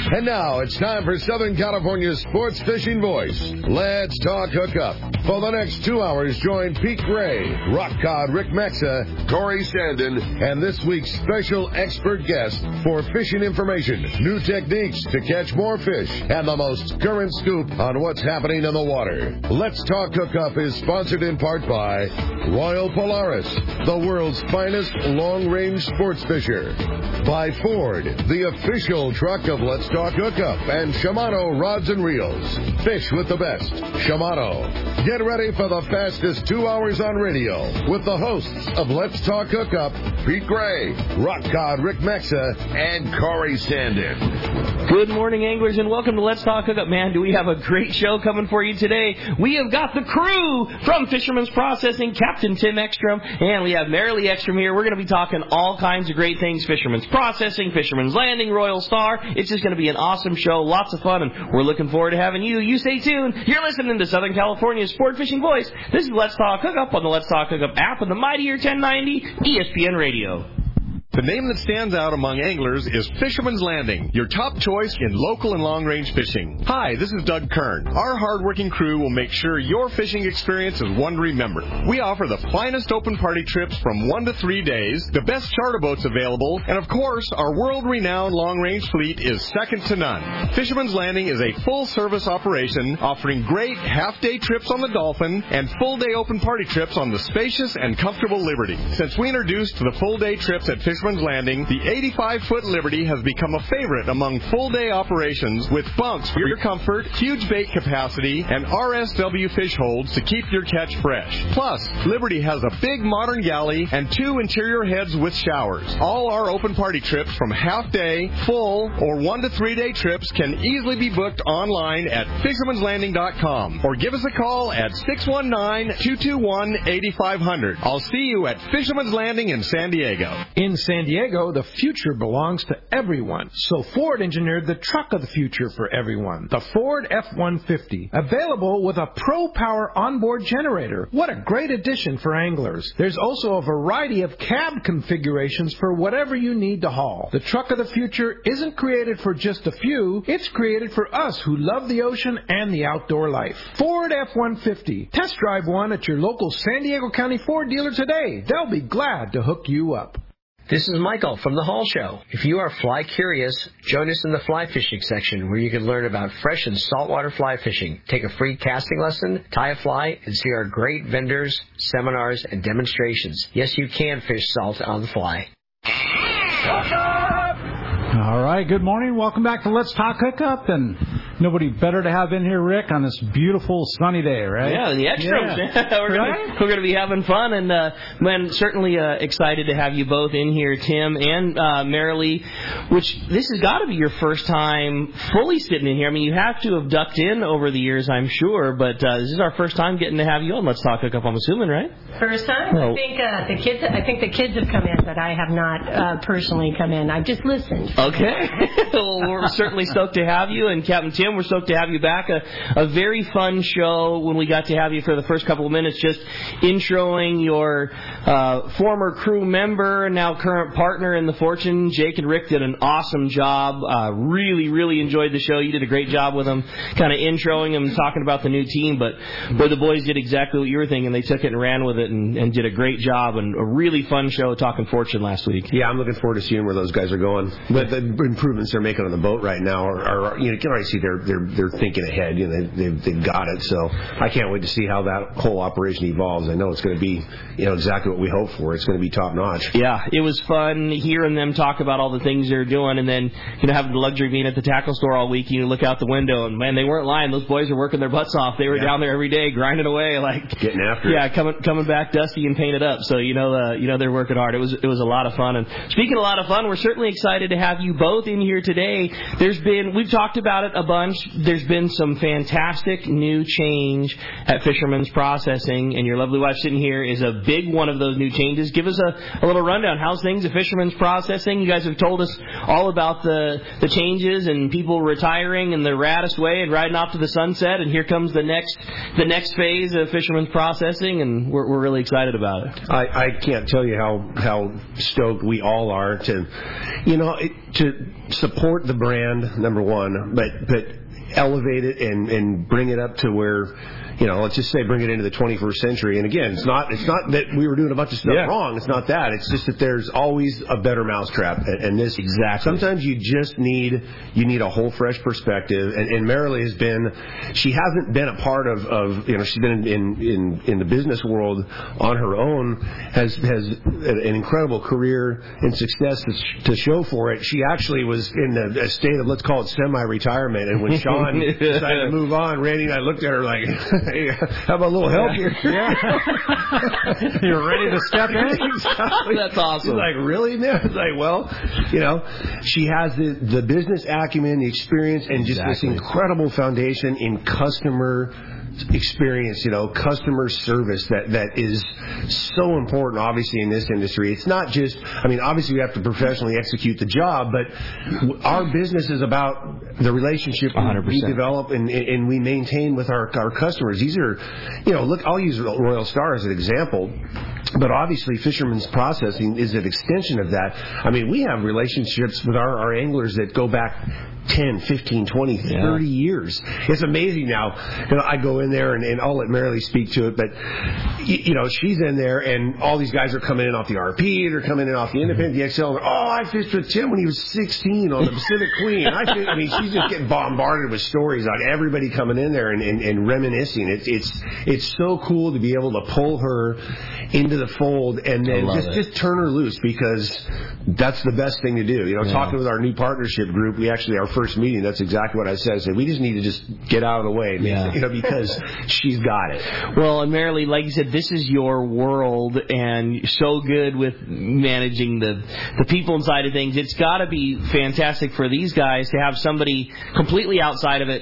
And now it's time for Southern California's sports fishing voice. Let's talk hookup. For the next 2 hours, join Pete Gray, Rock Cod Rick Maxa, Corey Sandin, and this week's special expert guest for fishing information, new techniques to catch more fish, and the most current scoop on what's happening in the water. Let's Talk Hookup is sponsored in part by Royal Polaris, the world's finest long-range sports fisher. By Ford, the official truck of Let's Talk Hookup, and Shimano Rods and Reels. Fish with the best. Shimano. Get ready for the fastest 2 hours on radio with the hosts of Let's Talk Hookup, Pete Gray, Rock Cod Rick Maxa, and Corey Sandin. Good morning, anglers, and welcome to Let's Talk Hookup. Man, do we have a great show coming for you today. We have got the crew from Fisherman's Processing, Captain Tim Ekstrom, and we have Marilee Ekstrom here. We're going to be talking all kinds of great things, Fisherman's Processing, Fisherman's Landing, Royal Star. It's just going to be an awesome show, lots of fun, and we're looking forward to having you. You stay tuned. You're listening to Southern California's sport fishing voice. This is Let's Talk Hookup on the Let's Talk Hookup app and the Mightier 1090 ESPN Radio. The name that stands out among anglers is Fisherman's Landing, your top choice in local and long-range fishing. Hi, this is Doug Kern. Our hard-working crew will make sure your fishing experience is one to remember. We offer the finest open party trips from 1 to 3 days, the best charter boats available, and of course, our world-renowned long-range fleet is second to none. Fisherman's Landing is a full-service operation offering great half-day trips on the Dolphin and full-day open party trips on the spacious and comfortable Liberty. Since we introduced the full-day trips at Fisherman's Landing, the 85-foot Liberty has become a favorite among full-day operations with bunks for your comfort, huge bait capacity, and RSW fish holds to keep your catch fresh. Plus, Liberty has a big modern galley and 2 interior heads with showers. All our open party trips from half-day, full, or 1 to 3 day trips can easily be booked online at fishermanslanding.com or give us a call at 619-221-8500. I'll see you at Fisherman's Landing in San Diego. In San Diego, the future belongs to everyone. So Ford engineered the truck of the future for everyone, the Ford F-150, available with a Pro Power onboard generator. What a great addition for anglers. There's also a variety of cab configurations for whatever you need to haul. The truck of the future isn't created for just a few. It's created for us who love the ocean and the outdoor life. Ford F-150. Test drive one at your local San Diego County Ford dealer today. They'll be glad to hook you up. This is Michael from The Hall Show. If you are fly curious, join us in the fly fishing section where you can learn about fresh and saltwater fly fishing, take a free casting lesson, tie a fly, and see our great vendors, seminars, and demonstrations. Yes, you can fish salt on the fly. All right, good morning. Welcome back to Let's Talk Hookup, and nobody better to have in here, Rick, on this beautiful sunny day, right? Yeah, the Ekstroms. Yeah. We're going to be having fun, and man, certainly excited to have you both in here, Tim and Marilee, which this has got to be your first time fully sitting in here. I mean, you have to have ducked in over the years, I'm sure, but this is our first time getting to have you on Let's Talk Hookup, I'm assuming, right? First time? Well, I think the kids have come in, but I have not personally come in. I've just listened. Okay. Well, we're certainly stoked to have you. And Captain Tim, we're stoked to have you back. A very fun show when we got to have you for the first couple of minutes, just introing your former crew member and now current partner in the Fortune. Jake and Rick did an awesome job. Really, really enjoyed the show. You did a great job with them, kind of introing them, talking about the new team. But the boys did exactly what you were thinking. They took it and ran with it and did a great job. And a really fun show talking Fortune last week. Yeah, I'm looking forward to seeing where those guys are going. But the improvements they're making on the boat right now are you can already see they're thinking ahead. You know, they've got it. So I can't wait to see how that whole operation evolves. I know it's going to be exactly what we hope for. It's going to be top notch. Yeah, it was fun hearing them talk about all the things they're doing, and then having the luxury of being at the tackle store all week. You look out the window, and man, they weren't lying. Those boys are working their butts off. They were down there every day grinding away, like getting after it. Yeah, coming back dusty and painted up. So they're working hard. It was a lot of fun. And speaking of a lot of fun, we're certainly excited to have you both in here today. We've talked about it a bunch. bunch. There's been some fantastic new change at Fisherman's Processing, and your lovely wife sitting here is a big one of those new changes. Give us a little rundown. How's things at Fisherman's Processing? You guys have told us all about the changes and people retiring in the raddest way and riding off to the sunset, and here comes the next phase of Fisherman's Processing, and we're really excited about it. I can't tell you how stoked we all are to support the brand, number one, but elevate it and bring it up to where, let's just say bring it into the 21st century. And again, it's not that we were doing a bunch of stuff wrong. It's not that. It's just that there's always a better mousetrap. And this sometimes you just need a whole fresh perspective. And Marilee she hasn't been a part of she's been in the business world on her own, has an incredible career and success to show for it. She actually was in a state of, let's call it, semi-retirement. And when Sean decided to move on, Randy and I looked at her like, hey, how about a little help here? Yeah. You're ready to step in? Exactly. That's awesome. She's like, really, man? It's like, well, she has the business acumen, the experience, and just this incredible foundation in customer experience, customer service that is so important, obviously, in this industry. It's not just, obviously we have to professionally execute the job, but our business is about the relationship 100%. We develop and we maintain with our customers. These are, look, I'll use Royal Star as an example, but obviously Fisherman's Processing is an extension of that. We have relationships with our anglers that go back 10, 15, 20, 30 years. It's amazing now. I go in there and I'll let Marilee speak to it, but she's in there and all these guys are coming in off the RP, they're coming in off the Independent, the XL. I fished with Tim when he was 16 on the Pacific Queen. She's just getting bombarded with stories on everybody coming in there and reminiscing. It's so cool to be able to pull her into the fold and then just turn her loose, because that's the best thing to do. Talking with our new partnership group, our first meeting, that's exactly what I said. I said, we just need to just get out of the way, because she's got it. Well, and Marilee, like you said, this is your world, and you're so good with managing the people inside of things. It's got to be fantastic for these guys to have somebody completely outside of it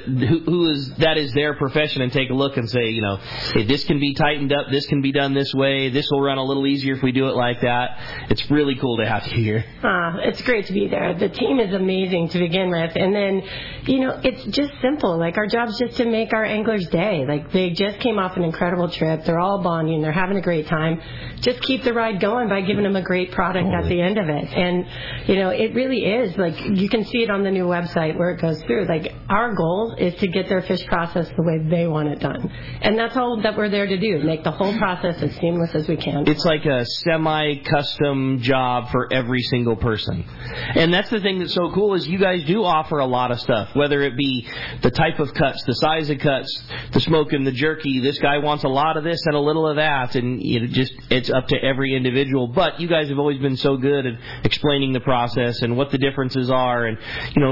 that is their profession, and take a look and say, hey, this can be tightened up, this can be done this way, this will run a little easier if we do it like that. It's really cool to have you here. It's great to be there. The team is amazing to begin with. And then, it's just simple. Like, our job's just to make our anglers' day. Like, they just came off an incredible trip. They're all bonding. They're having a great time. Just keep the ride going by giving them a great product at the end of it. And, it really is. Like, you can see it on the new website where it goes through. Like, our goal is to get their fish processed the way they want it done. And that's all that we're there to do, make the whole process as seamless as we can. It's like a semi-custom job for every single person. And that's the thing that's so cool, is you guys do offer a lot of stuff, whether it be the type of cuts, the size of cuts, the smoke and the jerky. This guy wants a lot of this and a little of that, and it's up to every individual. But you guys have always been so good at explaining the process and what the differences are, and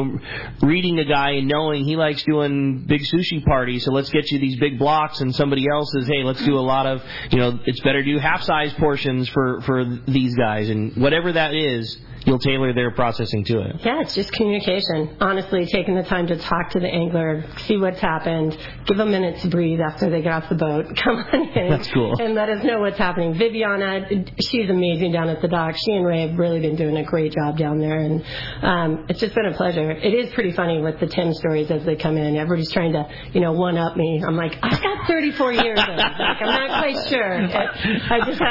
reading a guy and knowing he likes doing big sushi parties, so let's get you these big blocks, and somebody else says, hey, let's do a lot of, it's better to do half-size portions for these guys, and whatever that is, you'll tailor their processing to it. Yeah, it's just communication. Honestly, taking the time to talk to the angler, see what's happened, give them a minute to breathe after they get off the boat. Come on in. That's cool. And let us know what's happening. Viviana, she's amazing down at the dock. She and Ray have really been doing a great job down there, and it's just been a pleasure. It is pretty funny with the Tim stories as they come in. Everybody's trying to, one-up me. I'm like, I've got 34 years in. Like, I'm not quite sure. I just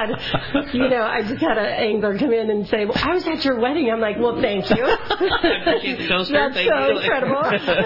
had an angler come in and say, well, I was at your wedding. I'm like, well, thank you. That's so incredible.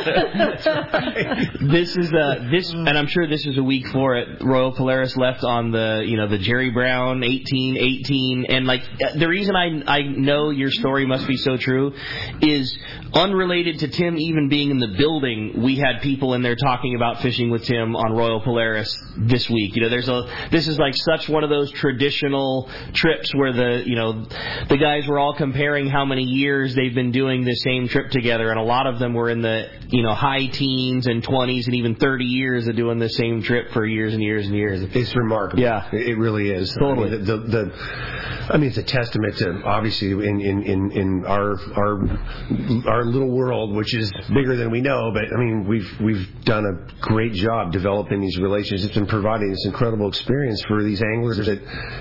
This is and I'm sure this is a week for it. Royal Polaris left on the Jerry Brown 1818, and like the reason I know your story must be so true is unrelated to Tim even being in the building. We had people in there talking about fishing with Tim on Royal Polaris this week. This is like such one of those traditional trips where the guys were all comparing comparing how many years they've been doing the same trip together, and a lot of them were in the high teens and 20s and even 30 years of doing the same trip for years and years and years. It's remarkable. Yeah, it really is. Totally. I mean, it's a testament to, obviously, in our little world, which is bigger than we know. But I mean, we've done a great job developing these relationships and providing this incredible experience for these anglers that,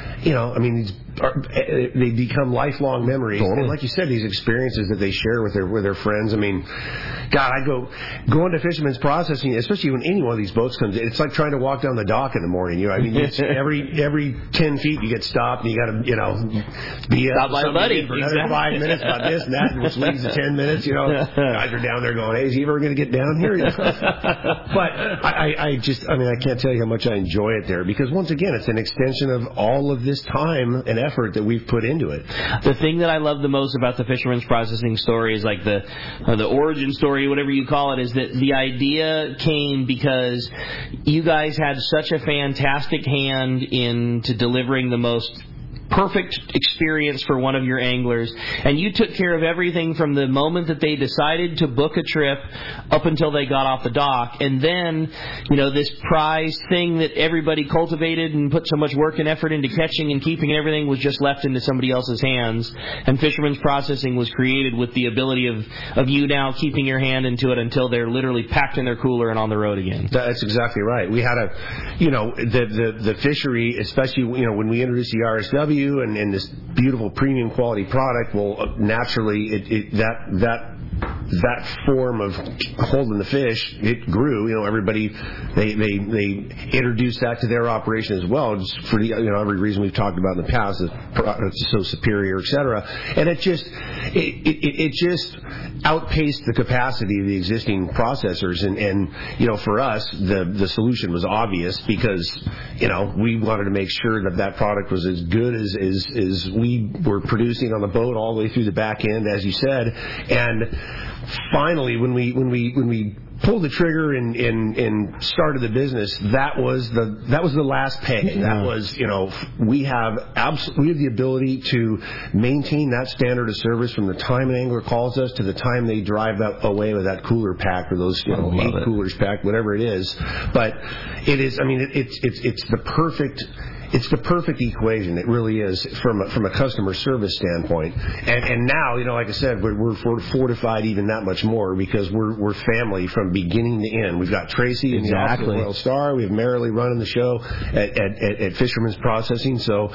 they become lifelong memories. Totally. And like you said, these experiences that they share with their friends. I mean, God, I go into Fisherman's Processing, especially when any one of these boats comes in. It's like trying to walk down the dock in the morning. It's every 10 feet you get stopped, and you got to be stop by a buddy for another 5 minutes about this and that, which leads to 10 minutes. Guys are down there going, "Hey, is he ever going to get down here?" But I can't tell you how much I enjoy it there, because once again, it's an extension of all of this time and effort that we've put into it. The thing that I love the most about the Fisherman's Processing story is like the origin story, whatever you call it, is that the idea came because you guys had such a fantastic hand into delivering the most perfect experience for one of your anglers, and you took care of everything from the moment that they decided to book a trip up until they got off the dock. And then, this prize thing that everybody cultivated and put so much work and effort into catching and keeping and everything was just left into somebody else's hands. And Fisherman's Processing was created with the ability of you now keeping your hand into it until they're literally packed in their cooler and on the road again. That's exactly right. We had the fishery, especially when we introduced the RSW and this beautiful premium quality product, well, naturally that form of holding the fish, it grew. Everybody they introduced that to their operation as well, just for every reason we've talked about in the past. The product is so superior, etc. And it just outpaced the capacity of the existing processors. And for us, the solution was obvious, because we wanted to make sure that product was as good as we were producing on the boat all the way through the back end, as you said. And finally, when we pulled the trigger and started the business, that was the last peg. That was, we have the ability to maintain that standard of service from the time an angler calls us to the time they drive away with that cooler pack, or those 8 coolers packed, whatever it is. But it is, it's the perfect. It's the perfect equation. It really is, from a customer service standpoint. And now, like I said, we're fortified even that much more, because we're family from beginning to end. We've got Tracy in the office at Royal Star. We have Marilee running the show at Fisherman's Processing. So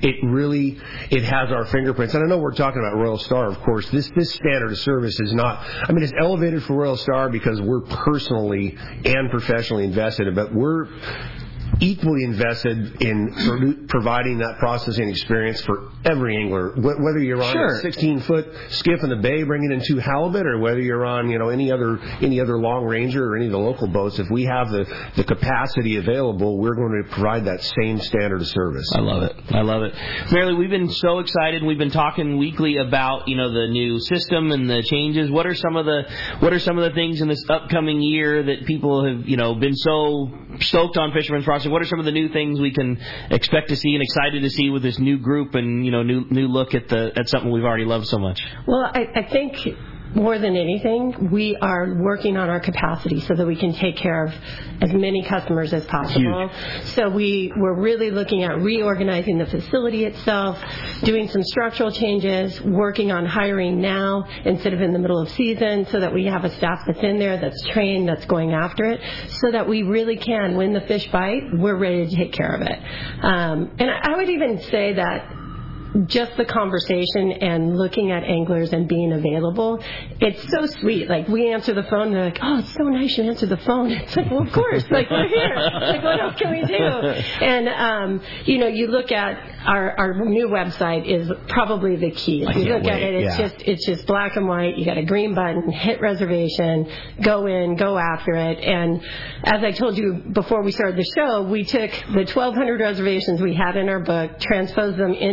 it has our fingerprints. And I know we're talking about Royal Star, of course. This standard of service is not. It's elevated for Royal Star because we're personally and professionally invested, but we're equally invested in providing that processing experience for every angler, whether you're on a 16-foot skiff in the bay bringing in 2 halibut, or whether you're on any other long ranger or any of the local boats. If we have the capacity available, we're going to provide that same standard of service. I love it. Marilee, we've been so excited. We've been talking weekly about the new system and the changes. What are some of the things in this upcoming year that people have been so stoked on Fisherman's Processing? What are some of the new things we can expect to see and excited to see with this new group and new look at something we've already loved so much? Well, I think more than anything, we are working on our capacity so that we can take care of as many customers as possible. Huge. So we're really looking at reorganizing the facility itself, doing some structural changes, working on hiring now instead of in the middle of season, so that we have a staff that's in there, that's trained, that's going after it, so that we really can, when the fish bite, we're ready to take care of it. And I would even say that just the conversation and looking at anglers and being available, it's so sweet. Like, we answer the phone, and they're like, "Oh, it's so nice you answered the phone." It's like, well, of course. Like, we're here. Like, what else can we do? And, you look at our new website is probably the key. If you look at it, it's just black and white. You got a green button, hit reservation, go in, go after it. And as I told you before we started the show, we took the 1,200 reservations we had in our book, transposed them into our new website,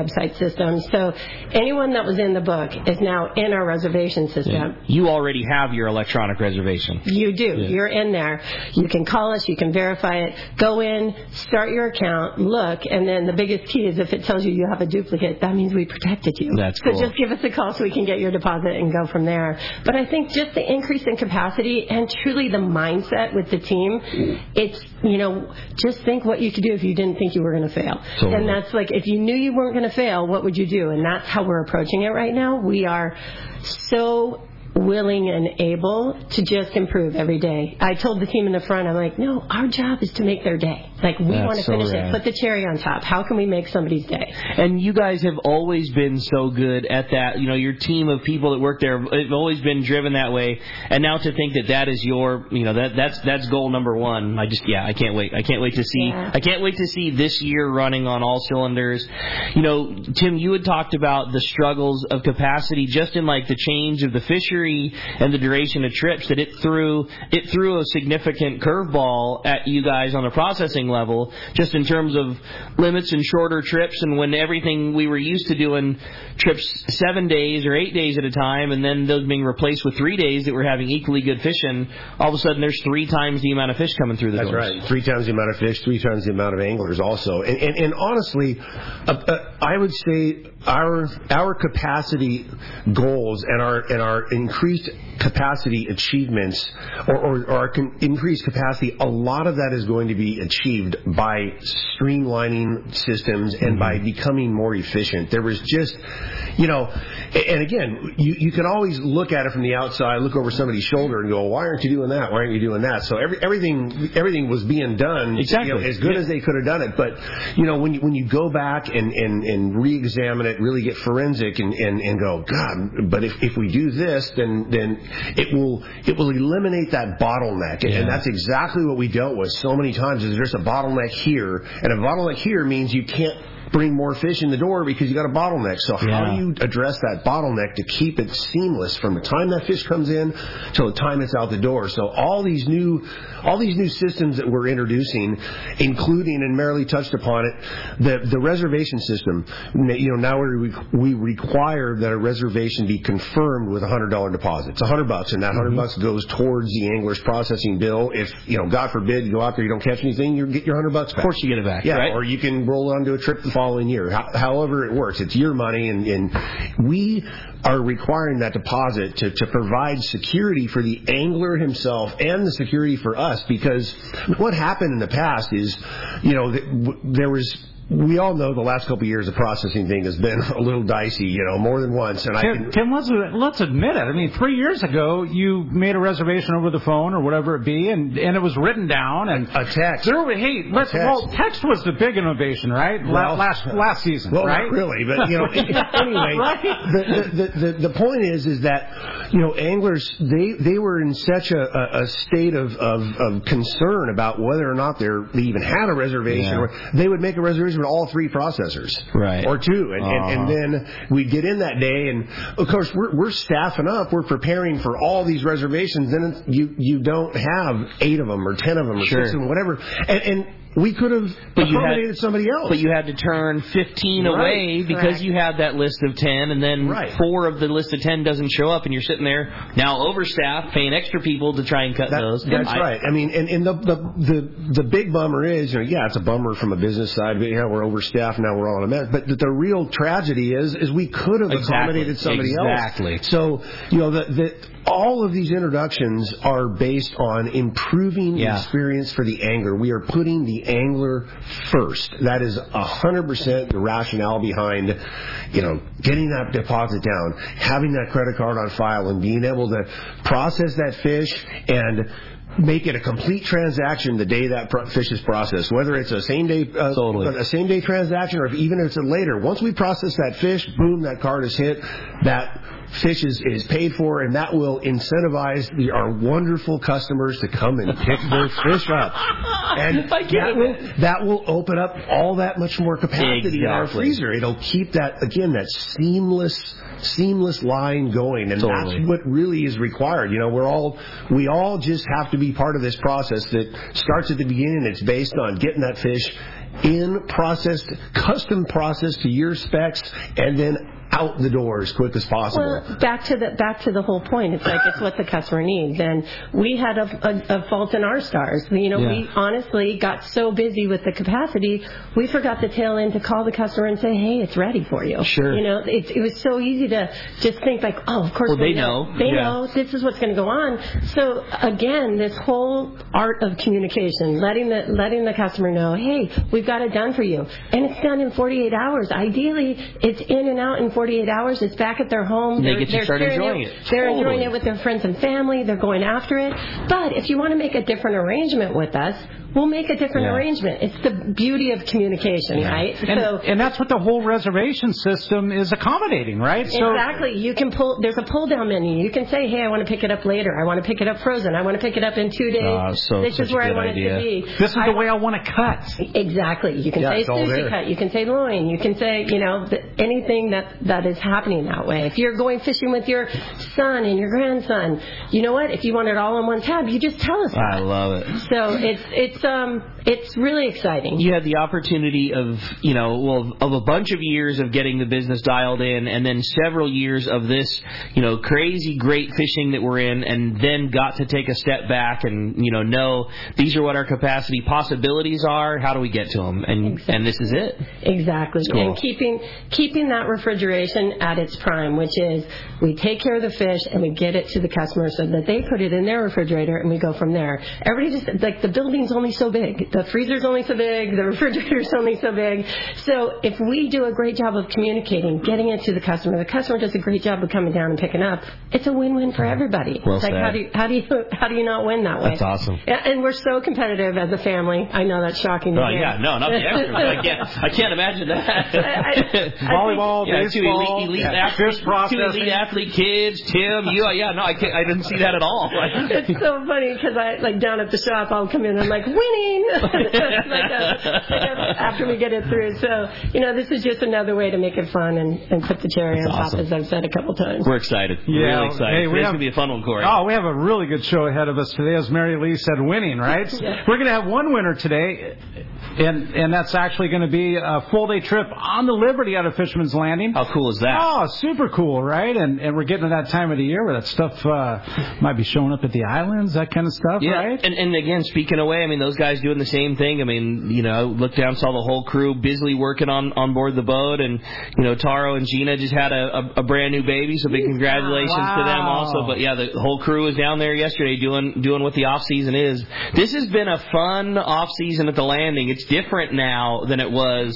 website system. So anyone that was in the book is now in our reservation system. Yeah. You already have your electronic reservation. You do. Yeah. You're in there. You can call us. You can verify it. Go in, start your account, look, and then the biggest key is if it tells you have a duplicate, that means we protected you. That's cool. So just give us a call so we can get your deposit and go from there. But I think just the increase in capacity and truly the mindset with the team, it's, just think what you could do if you didn't think you were going to fail. Totally. And that's like, if you knew you weren't going to fail, what would you do? And that's how we're approaching it right now. We are so willing and able to just improve every day. I told the team in the front, I'm like, no, our job is to make their day. Like, we want to finish it. Put the cherry on top. How can we make somebody's day? And you guys have always been so good at that. Your team of people that work there have always been driven that way. And now to think that is your, that's goal number one. I can't wait. I can't wait to see. Yeah. I can't wait to see this year running on all cylinders. Tim, you had talked about the struggles of capacity just in like the change of the fishery and the duration of trips, that it threw a significant curveball at you guys on the processing level, just in terms of limits and shorter trips, and when everything we were used to doing trips 7 days or 8 days at a time, and then those being replaced with 3 days that were having equally good fishing, all of a sudden there's 3 times the amount of fish coming through the doors. That's right. 3 times the amount of fish, 3 times the amount of anglers also. And honestly, I would say our capacity goals and our increased capacity achievements or our increased capacity, a lot of that is going to be achieved by streamlining systems and by becoming more efficient. There was just, and again, you can always look at it from the outside, look over somebody's shoulder and go, why aren't you doing that? Why aren't you doing that? So everything was being done exactly. As good as they could have done it. But, when you go back and re-examine it, really get forensic and go, God, but if we do this, then it will eliminate that bottleneck. And that's exactly what we dealt with so many times, is there's a bottleneck here, and a bottleneck here means you can't bring more fish in the door because you got a bottleneck. So how do you address that bottleneck to keep it seamless from the time that fish comes in till the time it's out the door? So all these new systems that we're introducing, including, and Marilee touched upon it, the reservation system. Now we require that a reservation be confirmed with a $100 deposit. It's $100, and that $100 goes towards the angler's processing bill. If God forbid you go out there, you don't catch anything, you get your $100 back. Of course, you get it back. Yeah, right? Or you can roll onto a trip the following year. However it works, it's your money, and we are requiring that deposit to provide security for the angler himself and the security for us, because what happened in the past is, there was. We all know the last couple of years the processing thing has been a little dicey, more than once. And Tim, let's admit it. I mean, 3 years ago you made a reservation over the phone or whatever it be, and it was written down and a text. Text was the big innovation, right? Well, last season, well, right? Not really, but anyway, right? the point is that anglers they were in such a state of concern about whether or not they even had a reservation, or they would make a reservation with all 3 processors, right, or 2, and then we'd get in that day, and of course we're staffing up, we're preparing for all these reservations, then you don't have 8 of them or 10 of them or 6 of them, whatever, and we could have accommodated somebody else. But you had to turn 15 away because you had that list of 10, and then 4 of the list of 10 doesn't show up, and you're sitting there now overstaffed, paying extra people to try and cut those. That's right. I mean, and the big bummer is, it's a bummer from a business side. But, we're overstaffed now. We're all on a mess. But the real tragedy is we could have accommodated somebody else. Exactly. So all of these introductions are based on improving the experience for the angler. We are putting the angler first. That is 100% the rationale behind, getting that deposit down, having that credit card on file, and being able to process that fish and make it a complete transaction the day that fish is processed, whether it's a same day transaction, or even if it's a later. Once we process that fish, boom, that card is hit, that fish is paid for, and that will incentivize our wonderful customers to come and pick their fish up. And that will open up all that much more capacity in our freezer. It'll keep that seamless line going, and that's what really is required. We all just have to be part of this process that starts at the beginning. It's based on getting that fish processed, custom processed to your specs, and then out the door as quick as possible. Well, back to the whole point. It's like it's what the customer needs, and we had a fault in our stars. We honestly got so busy with the capacity, we forgot the tail end to call the customer and say, "Hey, it's ready for you." Sure. It was so easy to just think like, "Oh, of course they know. They know this is what's going to go on." So again, this whole art of communication, letting the customer know, "Hey, we've got it done for you," and it's done in 48 hours. Ideally, it's in and out in 48 hours. It's back at their home. They get to start enjoying it. They're enjoying it with their friends and family. They're going after it. But if you want to make a different arrangement with us, we'll make a different arrangement. It's the beauty of communication, right? And that's what the whole reservation system is accommodating, right? Exactly. You can there's a pull-down menu. You can say, "Hey, I want to pick it up later. I want to pick it up frozen. I want to pick it up in 2 days. This is where I want it to be. This is the way I want to cut." Exactly. You can say sushi cut. You can say loin. You can say, anything that is happening that way. If you're going fishing with your son and your grandson, you know what? If you want it all on one tab, you just tell us that. I love it. So it's really exciting. You had the opportunity of a bunch of years of getting the business dialed in, and then several years of this, crazy great fishing that we're in, and then got to take a step back and know these are what our capacity possibilities are. How do we get to them? And this is it. Exactly. Cool. And keeping that refrigeration at its prime, which is we take care of the fish and we get it to the customer so that they put it in their refrigerator and we go from there. Everybody just like the building's only so big, the freezer's only so big, the refrigerator's only so big. So if we do a great job of communicating, getting it to the customer does a great job of coming down and picking up. It's a win-win for everybody. Well it's like said. how do you not win that way? That's awesome. And we're so competitive as a family. I know that's shocking to hear. Yeah, no, not the extras. I can't imagine that. Volleyball, baseball, fish processing. Two elite athlete kids, Tim, you, I didn't see that at all. It's so funny because I down at the shop, I'll come in and I'm like, winning! After we get it through. So, this is just another way to make it fun and put the cherry on top, as I've said a couple times. We're excited. We're really excited. Hey, it's going to be a fun one, Corey. Oh, we have a really good show ahead of us today, as Mary Lee said, winning, right? Yeah. We're going to have one winner today, and that's actually going to be a full-day trip on the Liberty out of Fisherman's Landing. How cool is that? Oh, super cool, right? And we're getting to that time of the year where that stuff might be showing up at the islands, that kind of stuff, right? And again, speaking away, those guys doing the same thing. I looked down, saw the whole crew busily working on board the boat, and Taro and Gina just had a brand new baby, so big congratulations to them also. But yeah, the whole crew was down there yesterday doing what the off season is. This has been a fun off season at the Landing. It's different now than it was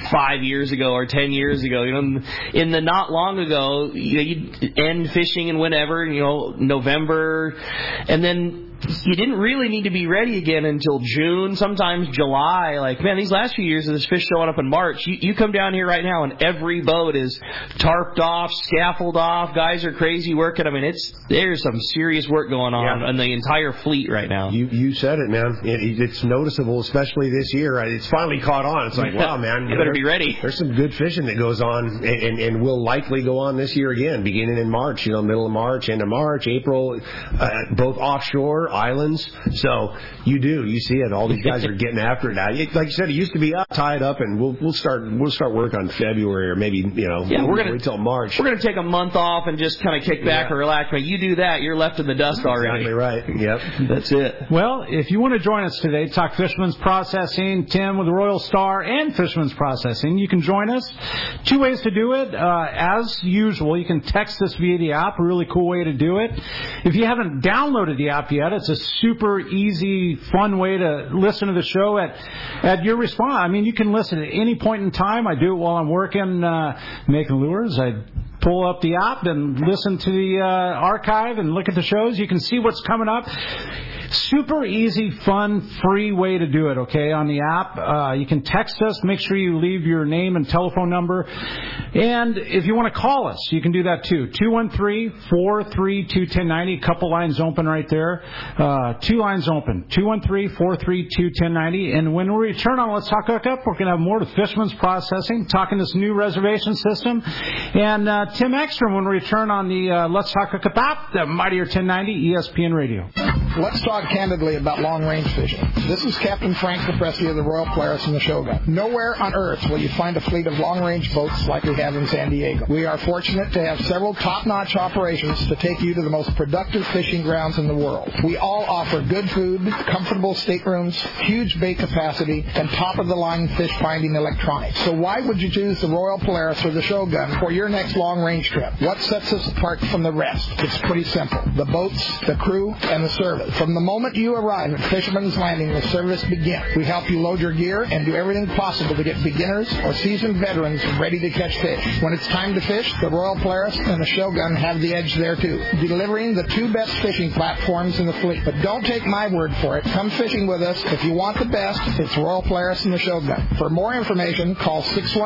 5 years ago or 10 years ago. In the not long ago, you'd end fishing and whenever, November, and then you didn't really need to be ready again until June, sometimes July. These last few years of this fish showing up in March, you come down here right now and every boat is tarped off, scaffolded off, guys are crazy working. There's some serious work going on in the entire fleet right now. You said it, man. It's noticeable, especially this year. It's finally caught on. It's like, wow, man. You better be ready. There's some good fishing that goes on and will likely go on this year again, beginning in March, middle of March, end of March, April, both offshore, islands. So you see it. All these guys are getting after it now. Like you said, it used to be tied up, and we'll start work on February or maybe we're gonna wait till March. We're gonna take a month off and just kind of kick back and relax. But you do that, you're left in the dust already. Exactly right. Yep, that's it. Well, if you want to join us today, talk Fisherman's Processing, Tim with the Royal Star and Fisherman's Processing, you can join us. 2 ways to do it. As usual, you can text us via the app. A really cool way to do it. If you haven't downloaded the app yet, it's a super easy, fun way to listen to the show at your response. You can listen at any point in time. I do it while I'm working making lures. I pull up the app and listen to the archive and look at the shows. You can see what's coming up. Super easy, fun, free way to do it, okay, on the app. You can text us. Make sure you leave your name and telephone number. And if you want to call us, you can do that too. 213-432-1090. A couple lines open right there. 2 lines open. 213-432-1090. And when we return on Let's Talk Hookup, we're going to have more to Fisherman's Processing, talking this new reservation system. And Tim Ekstrom when we return on the Let's Talk Hookup app, the Mightier 1090 ESPN Radio. Let's talk candidly about long-range fishing. This is Captain Frank Capresi of the Royal Polaris and the Shogun. Nowhere on Earth will you find a fleet of long-range boats like we have in San Diego. We are fortunate to have several top-notch operations to take you to the most productive fishing grounds in the world. We all offer good food, comfortable staterooms, huge bait capacity, and top-of-the-line fish-finding electronics. So why would you choose the Royal Polaris or the Shogun for your next long-range trip? What sets us apart from the rest? It's pretty simple. The boats, the crew, and the service. From the moment you arrive at Fisherman's Landing, the service begins. We help you load your gear and do everything possible to get beginners or seasoned veterans ready to catch fish. When it's time to fish, the Royal Polaris and the Shogun have the edge there too, delivering the two best fishing platforms in the fleet. But don't take my word for it. Come fishing with us. If you want the best, it's Royal Polaris and the Shogun. For more information, call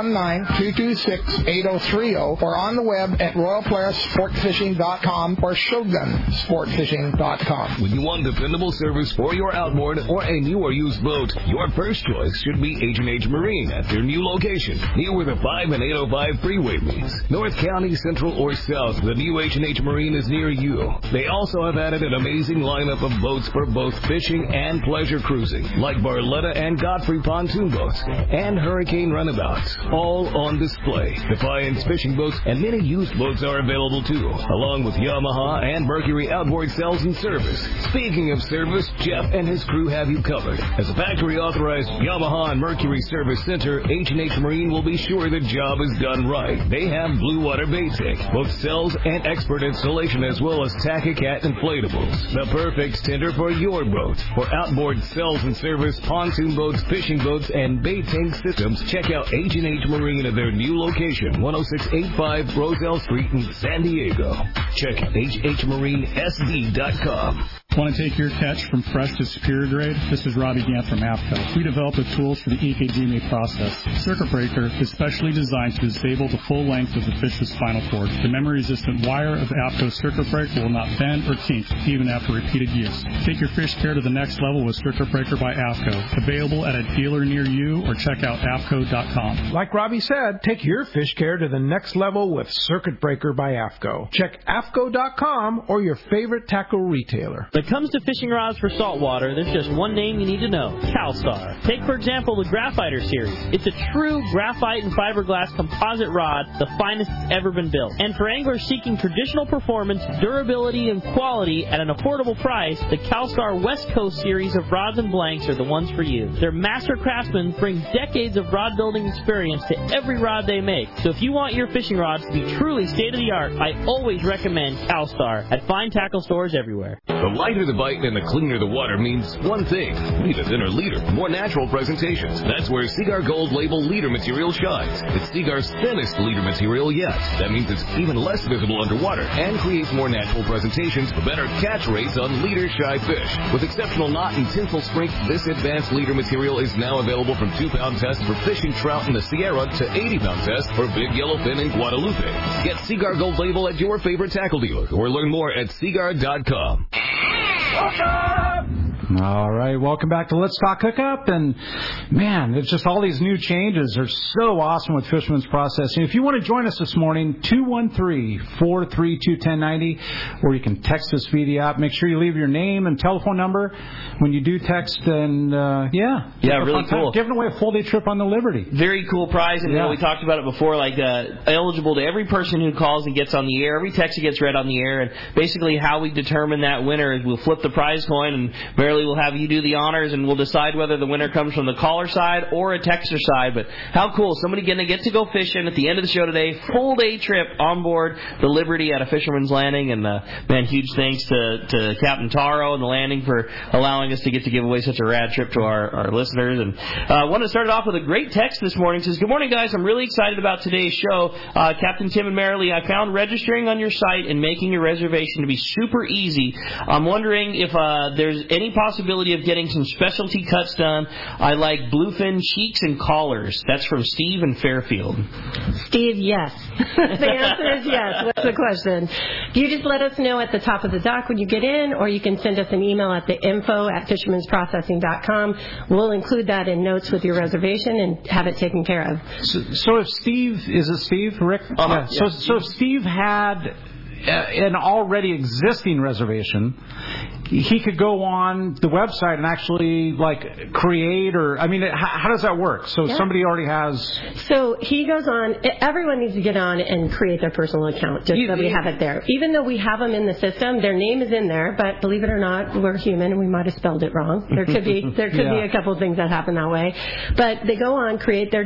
619-226-8030 or on the web at royalpolarissportfishing.com or shogunsportfishing.com. When you want dependable service for your outboard or a new or used boat, your first choice should be H&H Marine at their new location, near where the 5 and 805 freeway meets. North County, Central, or South, the new H&H Marine is near you. They also have added an amazing lineup of boats for both fishing and pleasure cruising, like Barletta and Godfrey pontoon boats and Hurricane runabouts, all on display. Defiance fishing boats and many used boats are available too, along with Yamaha and Mercury outboard sales and service. Speaking of service, Jeff and his crew have you covered. As a factory-authorized Yamaha and Mercury service center, H&H Marine will be sure the job is done right. They have Blue Water Bait Tank, both cells and expert installation, as well as Tachycat inflatables. The perfect tender for your boat. For outboard cells and service, pontoon boats, fishing boats, and bait tank systems, check out H&H Marine at their new location, 10685 Roselle Street in San Diego. Check hhmarinesc.com. Want to take your catch from fresh to superior grade? This is Robbie Gant from AFCO. We developed the tools for the EKG process. Circuit breaker is specially designed to disable the full length of the fish's spinal cord. The memory-resistant wire of AFCO circuit breaker will not bend or kink even after repeated use. Take your fish care to the next level with Circuit Breaker by AFCO. Available at a dealer near you or check out AFCO.com. Like Robbie said, take your fish care to the next level with Circuit Breaker by AFCO. Check AFCO.com or your favorite tackle retailer. When it comes to fishing rods for saltwater, there's just one name you need to know, CalStar. Take, for example, the Graphiter series. It's a true graphite and fiberglass composite rod, the finest that's ever been built. And for anglers seeking traditional performance, durability, and quality at an affordable price, the CalStar West Coast series of rods and blanks are the ones for you. Their master craftsmen bring decades of rod building experience to every rod they make. So if you want your fishing rods to be truly state-of-the-art, I always recommend CalStar at fine tackle stores everywhere. The lighter the bite and the cleaner the water means one thing. We need a thinner leader, more natural presentations. That's where Seaguar Gold Label leader material shines. It's Seaguar's thinnest leader material yet. That means it's even less visible underwater and creates more natural presentations for better catch rates on leader-shy fish. With exceptional knot and tinsel strength, this advanced leader material is now available from 2-pound tests for fishing trout in the Sierra to 80-pound tests for big yellowfin in Guadalupe. Get Seaguar Gold Label at your favorite tackle dealer or learn more at Seaguar.com. All right, welcome back to Let's Talk Hookup. And, man, it's just all these new changes are so awesome with Fisherman's Processing. If you want to join us this morning, 213-432-1090, or you can text us via the app. Make sure you leave your name and telephone number when you do text. And, yeah, really cool. Giving away a full-day trip on the Liberty. Very cool prize. And we talked about it before, like eligible to every person who calls and gets on the air, every text that gets read on the air. And basically how we determine that winner is we'll flip the prize coin, and Barely will have you do the honors, and we'll decide whether the winner comes from the caller side or a texter side. But how cool. Somebody going to get to go fishing at the end of the show today. Full day trip on board the Liberty at a Fisherman's Landing. And, man, huge thanks to Captain Taro and the Landing for allowing us to get to give away such a rad trip to our listeners. And I want to start it off with a great text this morning. It says, good morning, guys. I'm really excited about today's show. Captain Tim and Marilee, I found registering on your site and making your reservation to be super easy. I'm wondering if there's any possibility of getting some specialty cuts done. I like bluefin cheeks and collars. That's from Steve in Fairfield. Steve, yes. The answer is yes. What's the question? You just let us know at the top of the dock when you get in, or you can send us an email at the info@fishermansprocessing.com. We'll include that in notes with your reservation and have it taken care of. So if Steve, is it Steve, Rick? Yeah. So if Steve had an already existing reservation, he could go on the website and actually create, or how does that work? So somebody already has. So he goes on. Everyone needs to get on and create their personal account, just so we have it there. Even though we have them in the system, their name is in there. But believe it or not, we're human, and we might have spelled it wrong. There could be a couple of things that happen that way. But they go on, create their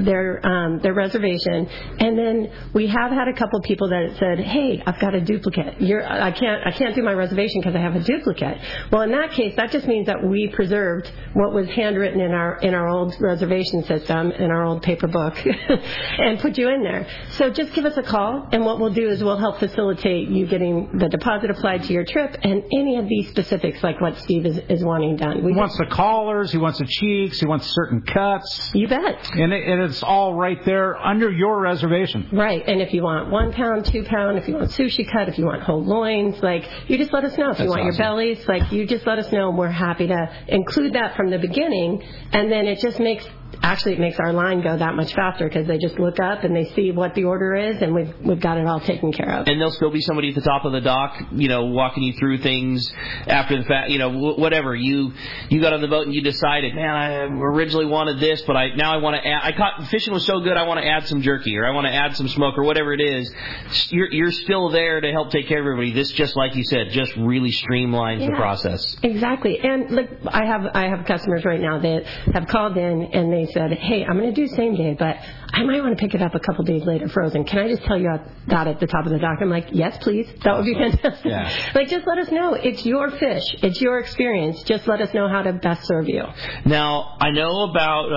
reservation, and then we have had a couple people that said, "Hey, I've got a duplicate. I can't do my reservation because I have a duplicate." Well, in that case, that just means that we preserved what was handwritten in our old reservation system, in our old paper book, and put you in there. So just give us a call, and what we'll do is we'll help facilitate you getting the deposit applied to your trip and any of these specifics like what Steve is wanting done. He wants the collars, he wants the cheeks, he wants certain cuts. You bet. And it's all right there under your reservation. Right, and if you want 1 pound, 2 pound, if you want sushi cut, if you want whole loins, you just let us know. If you want your bellies, you just let us know, and we're happy to include that from the beginning, and then it just makes our line go that much faster because they just look up and they see what the order is, and we've got it all taken care of. And there'll still be somebody at the top of the dock, walking you through things after the fact, whatever. You got on the boat and you decided, man, I originally wanted this, but now I want to add. Fishing was so good, I want to add some jerky, or I want to add some smoke, or whatever it is. You're still there to help take care of everybody. This, just like you said, just really streamlines the process. Exactly. And look, I have customers right now that have called in and they said, "Hey, I'm going to do same day, but I might want to pick it up a couple days later frozen. Can I just tell you that at the top of the dock?" I'm like, "Yes, please. That would be fantastic." Yeah. Just let us know. It's your fish. It's your experience. Just let us know how to best serve you. Now, I know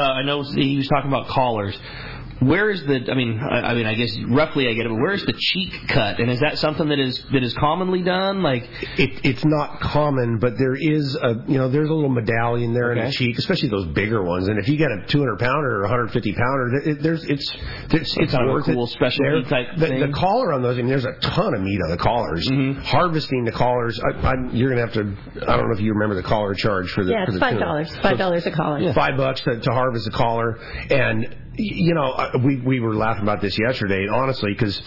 he was talking about collars. Where is I guess roughly I get it, but where is the cheek cut? And is that something that is commonly done? It's not common, but there is there's a little medallion there in the cheek, especially those bigger ones. And if you get a 200 pounder or 150 pounder, it's kind worth of a cool specialty type thing. The collar on those, there's a ton of meat on the collars. Mm-hmm. Harvesting the collars, you're gonna have to. I don't know if you remember the collar charge for the. Yeah, it's $5. $5 a collar. Yeah. $5 to harvest a collar, and we were laughing about this yesterday, honestly, because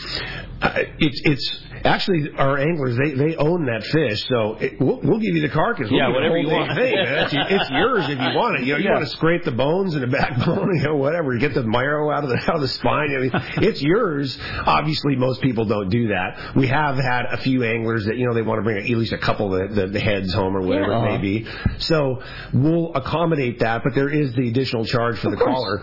it's actually our anglers, they own that fish, so we'll give you the carcass. Whatever you want. It's yours if you want it. You want to scrape the bones and the backbone, whatever. You get the marrow out of the spine. It's yours. Obviously, most people don't do that. We have had a few anglers that they want to bring at least a couple of the heads home or whatever it may be. So we'll accommodate that, but there is the additional charge for the collar.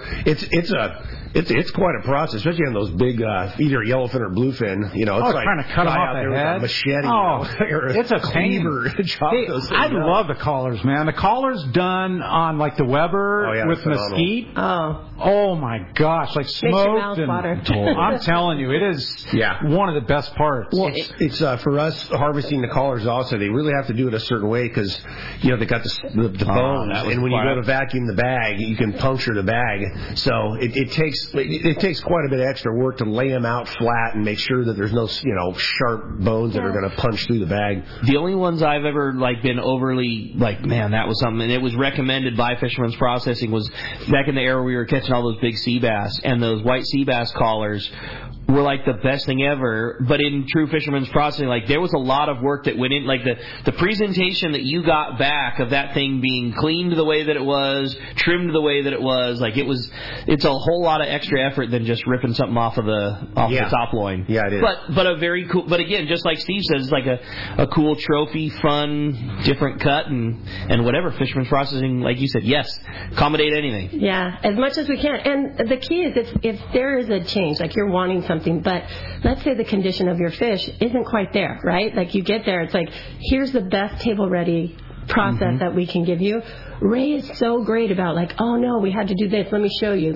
It's quite a process, especially on those big either yellowfin or bluefin. It's trying to cut them off the head. With a machete. It's a cleaver. I love the collars, man. The collars done on the Weber with mesquite. Oh my gosh, smoked and I'm telling you, it is one of the best parts. Well, it's for us harvesting the collars. Also, they really have to do it a certain way because they got the bones, and when you go to vacuum the bag, you can puncture the bag. So it takes quite a bit of extra work to lay them out flat and make sure that there's no sharp bones that are going to punch through the bag. The only ones I've ever been overly man, that was something, and it was recommended by Fisherman's Processing, was back in the era we were catching all those big sea bass, and those white sea bass collars were the best thing ever. But in true Fisherman's Processing, there was a lot of work that went in, the presentation that you got back of that thing being cleaned the way that it was, trimmed the way that it was, it's a whole lot of extra effort than just ripping something off the top loin. Yeah, it is. But a very cool, but again, just like Steve says, it's a cool trophy, fun, different cut, and whatever. Fisherman's Processing, like you said, yes, accommodate anything. Yeah, as much as we can. And the key is if there is a change, you're wanting something, but let's say the condition of your fish isn't quite there, right? You get there, it's here's the best table ready process that we can give you. Ray is so great about oh no, we had to do this, let me show you.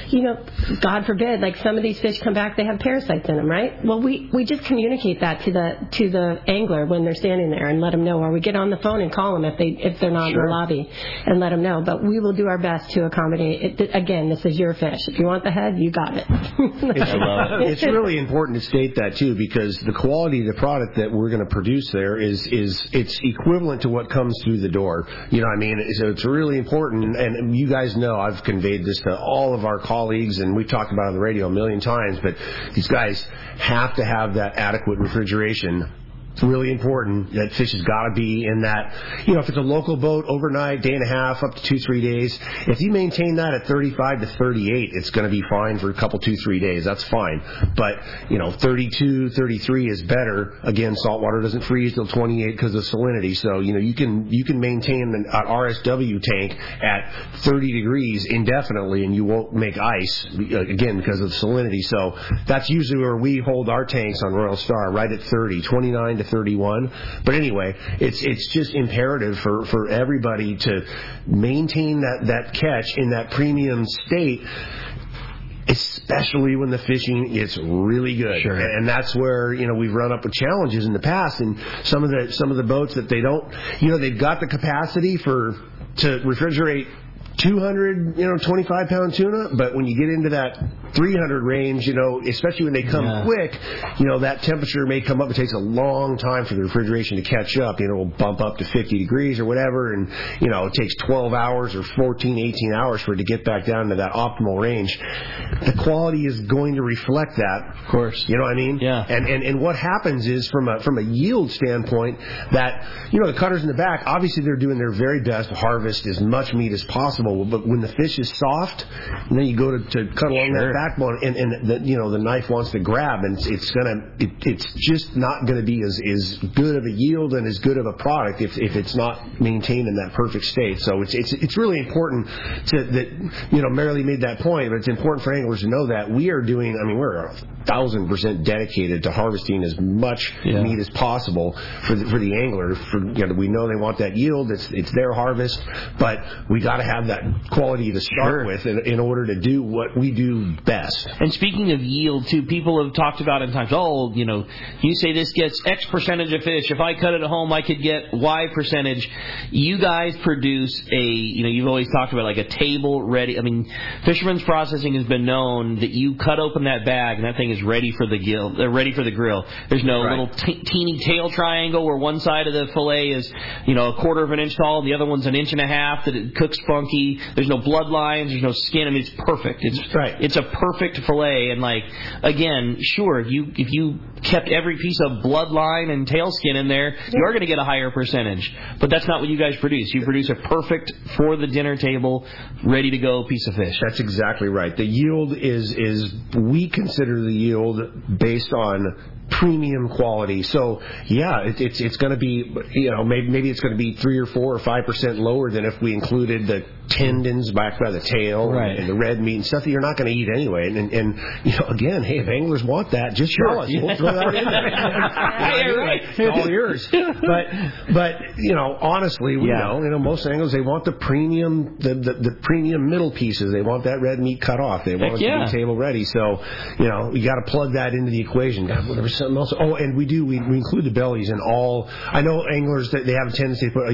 God forbid, some of these fish come back, they have parasites in them, right? Well, we just communicate that to the angler when they're standing there and let them know, or we get on the phone and call them if they're not in the lobby and let them know. But we will do our best to accommodate it. Again, this is your fish. If you want the head, you got it. It's really important to state that too, because the quality of the product that we're going to produce there is it's equivalent to what comes through the door. So it's really important, and you guys know I've conveyed this to all of our colleagues, and we've talked about it on the radio a million times, but these guys have to have that adequate refrigeration It's really important that fish has got to be in that, if it's a local boat, overnight, day and a half, up to 2-3 days, if you maintain that at 35 to 38, it's going to be fine for a couple, 2-3 days. That's fine. But, 32, 33 is better. Again, saltwater doesn't freeze till 28 because of salinity. So, you can maintain an RSW tank at 30 degrees indefinitely and you won't make ice, again, because of salinity. So that's usually where we hold our tanks on Royal Star, right at 30, 29 to 31. But anyway, it's just imperative for everybody to maintain that catch in that premium state, especially when the fishing gets really good. Sure. And that's where, we've run up with challenges in the past, and some of the boats that they don't, they've got the capacity to refrigerate 200, 25-pound tuna, but when you get into that 300 range, especially when they come quick, that temperature may come up. It takes a long time for the refrigeration to catch up. It will bump up to 50 degrees or whatever, and, it takes 12 hours or 14, 18 hours for it to get back down to that optimal range. The quality is going to reflect that. Of course. You know what I mean? Yeah. And what happens is, from a yield standpoint, that, the cutters in the back, obviously they're doing their very best to harvest as much meat as possible. But when the fish is soft, and then you go to cut along that backbone, and the knife wants to grab, and it's just not going to be as good of a yield and as good of a product if it's not maintained in that perfect state. So it's really important that Marilee made that point, but it's important for anglers to know that we're 1,000% dedicated to harvesting as much meat as possible for the angler. We know they want that yield. It's their harvest, but we got to have that quality to start with in order to do what we do best. And speaking of yield, too, people have talked about in times, you say this gets X percentage of fish. If I cut it at home, I could get Y percentage. You guys produce you've always talked about like a table ready. Fisherman's Processing has been known that you cut open that bag and that thing is ready for the grill. There's no little teeny tail triangle where one side of the fillet is, a quarter of an inch tall, and the other one's an inch and a half, that it cooks funky. There's no blood lines. There's no skin. It's perfect. It's a perfect fillet. And again, sure, if you kept every piece of blood line and tail skin in there, you're going to get a higher percentage. But that's not what you guys produce. You produce a perfect for the dinner table, ready to go piece of fish. That's exactly right. The yield is we consider the yield based on premium quality. So it's going to be, maybe it's going to be 3 or 4 or 5% lower than if we included the tendons back by the tail and the red meat and stuff that you're not going to eat anyway. And again, hey, if anglers want that, just tell us. We'll throw that in there. It's all yours. But honestly, we know, most anglers, they want the premium, the premium middle pieces. They want that red meat cut off. They want it to be table ready. So, you got to plug that into the equation. God, there was something else. Oh, and we include the bellies in all. I know anglers that they have a tendency to put,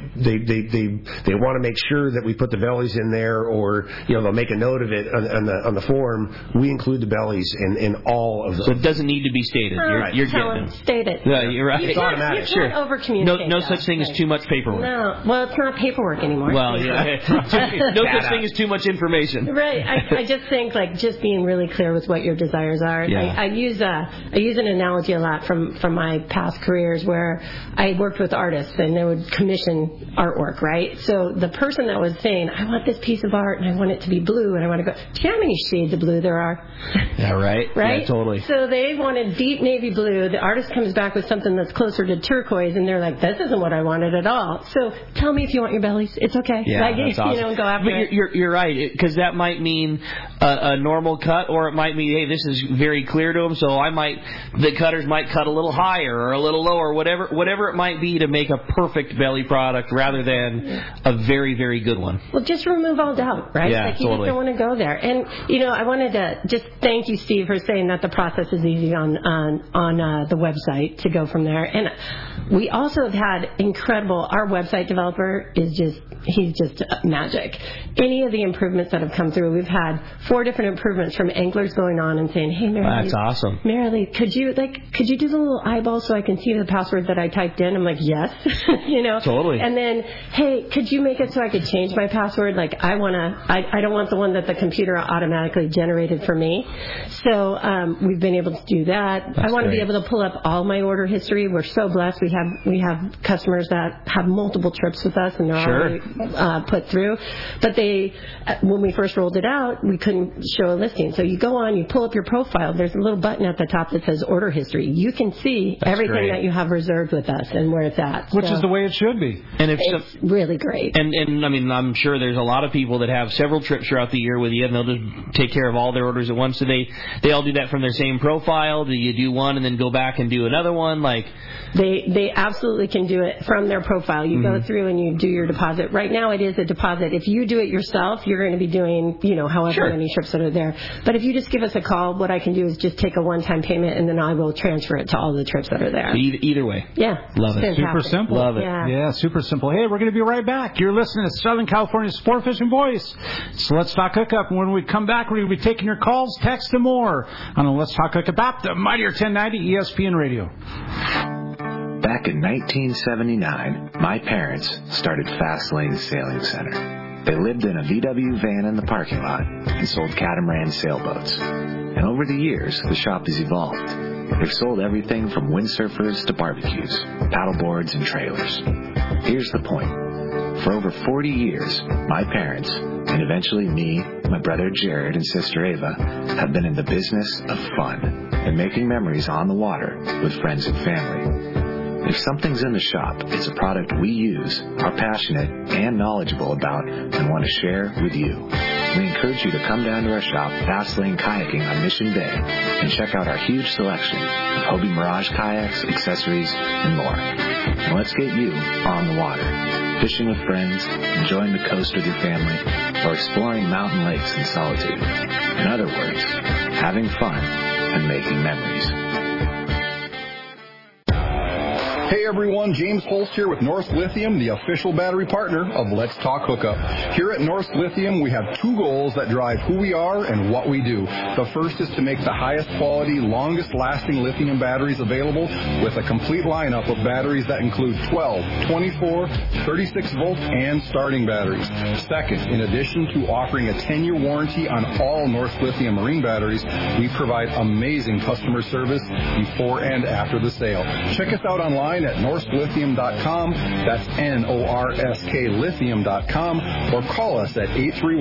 they want to make sure that we put the bellies in there, or they'll make a note of it on the form. We include the bellies in all of them. So it doesn't need to be stated. You're getting them. State it. Yeah, you're right. It's automatic. You can't over-communicate. No such thing as too much paperwork. No. Well, it's not paperwork anymore. Well, yeah. No such thing as too much information. Right. I just think just being really clear with what your desires are. Yeah. I use an analogy a lot from my past careers where I worked with artists and they would commission artwork, right? So the person that was saying, I want this piece of art and I want it to be blue and I want to go, do you know how many shades of blue there are? Yeah, right. Right? Yeah, totally. So they wanted deep navy blue. The artist comes back with something that's closer to turquoise and they're like, this isn't what I wanted at all. So tell me if you want your bellies. It's okay. Yeah, that's awesome. Go after it. You're right, because that might mean a normal cut, or it might mean, hey, this is very clear to them, so the cutters might cut a little higher or a little lower, whatever it might be to make a perfect belly product rather than a very, very good one. Well, just remove all doubt, right? Yeah, you totally. just don't want to go there. And, I wanted to just thank you, Steve, for saying that the process is easy on the website to go from there. And we also have had our website developer he's just magic. Any of the improvements that have come through, we've had 4 different improvements from anglers going on and saying, hey, Marilee. That's awesome. Marilee, could you do the little eyeball so I can see the password that I typed in? I'm like, yes. Totally. And then, hey, could you make it so I could change my password? Like, I don't want the one that the computer automatically generated for me. So we've been able to do that. I want to be able to pull up all my order history. We're so blessed. We have customers that have multiple trips with us, and they're already put through. But when we first rolled it out, we couldn't show a listing. So you go on, you pull up your profile. There's a little button at the top that says order history. You can see everything that you have reserved with us and where it's at. Which is the way it should be. And it's really great. And I mean, I'm sure there's a lot of people that have several trips throughout the year with you, and they'll just take care of all their orders at once. So they all do that from their same profile. Do you do one and then go back and do another one? Like they absolutely can do it from their profile. You go through and you do your deposit. Right now, it is a deposit. If you do it yourself, you're going to be doing however many trips that are there. But if you just give us a call, what I can do is just take a one-time payment, and then I will transfer it to all the trips that are there. Either way. Yeah. Love it. Super simple. Love it. Yeah, super simple. Hey, we're going to be right back. You're listening to Southern California's Sport Fishing Voice. So Let's Talk Hookup. And when we come back, we're going to be taking your calls, text, and more on the Let's Talk Hookup app, the Mightier 1090 ESPN Radio. Back in 1979, my parents started Fast Lane Sailing Center. They lived in a VW van in the parking lot and sold catamaran sailboats. And over the years, the shop has evolved. They've sold everything from windsurfers to barbecues, paddleboards, and trailers. Here's the point. For over 40 years, my parents, and eventually me, my brother Jared, and sister Ava, have been in the business of fun and making memories on the water with friends and family. If something's in the shop, it's a product we use, are passionate and knowledgeable about, and want to share with you. We encourage you to come down to our shop, Fast Lane Kayaking on Mission Bay, and check out our huge selection of Hobie Mirage kayaks, accessories, and more. And let's get you on the water, fishing with friends, enjoying the coast with your family, or exploring mountain lakes in solitude. In other words, having fun and making memories. Hey everyone, James Holst here with Norsk Lithium, the official battery partner of Let's Talk Hookup. Here at Norsk Lithium, we have two goals that drive who we are and what we do. The first is to make the highest quality, longest lasting lithium batteries available with a complete lineup of batteries that include 12, 24, 36 volt and starting batteries. Second, in addition to offering a 10-year warranty on all Norsk Lithium marine batteries, we provide amazing customer service before and after the sale. Check us out online at norsklithium.com, that's N-O-R-S-K lithium.com, or call us at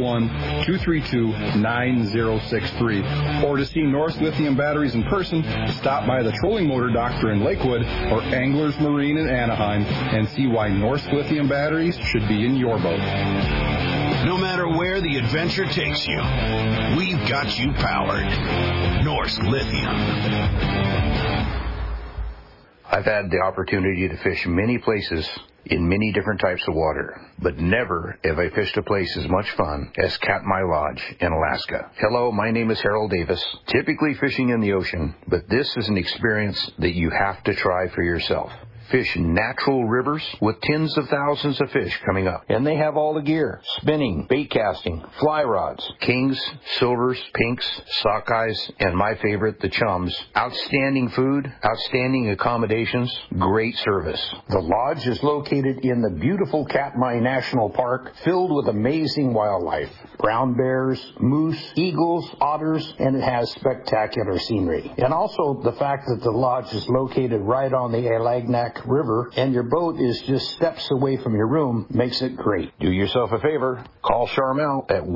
831-232-9063. Or to see Norsk Lithium batteries in person, stop by the Trolling Motor Doctor in Lakewood or Anglers Marine in Anaheim and see why Norsk Lithium batteries should be in your boat. No matter where the adventure takes you, we've got you powered. Norsk Lithium. I've had the opportunity to fish many places in many different types of water, but never have I fished a place as much fun as Katmai Lodge in Alaska. Hello, my name is Harold Davis, typically fishing in the ocean, but this is an experience that you have to try for yourself. Fish natural rivers with tens of thousands of fish coming up. And they have all the gear. Spinning, bait casting, fly rods, kings, silvers, pinks, sockeyes, and my favorite, the chums. Outstanding food, outstanding accommodations, great service. The lodge is located in the beautiful Katmai National Park, filled with amazing wildlife. Brown bears, moose, eagles, otters, and it has spectacular scenery. And also the fact that the lodge is located right on the Alagnak River and your boat is just steps away from your room makes it great. Do yourself a favor. Call Charmel at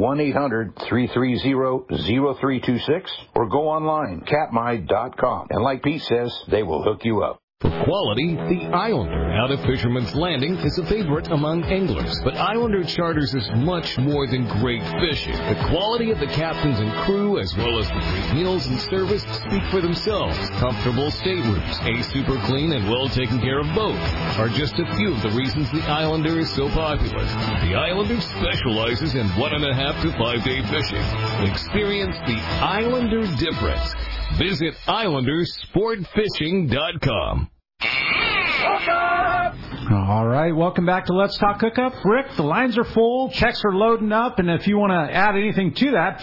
1-800-330-0326 or go online, katmai.com. And like Pete says, they will hook you up. For quality, the Islander out of Fisherman's Landing is a favorite among anglers. But Islander Charters is much more than great fishing. The quality of the captains and crew, as well as the great meals and service, speak for themselves. Comfortable staterooms, a super clean and well taken care of boat are just a few of the reasons the Islander is so popular. The Islander specializes in 1.5 to 5 day fishing. Experience the Islander difference. Visit IslanderSportFishing.com. All right, welcome back to Let's Talk Hookup. Rick, the lines are full, checks are loading up, and if you want to add anything to that,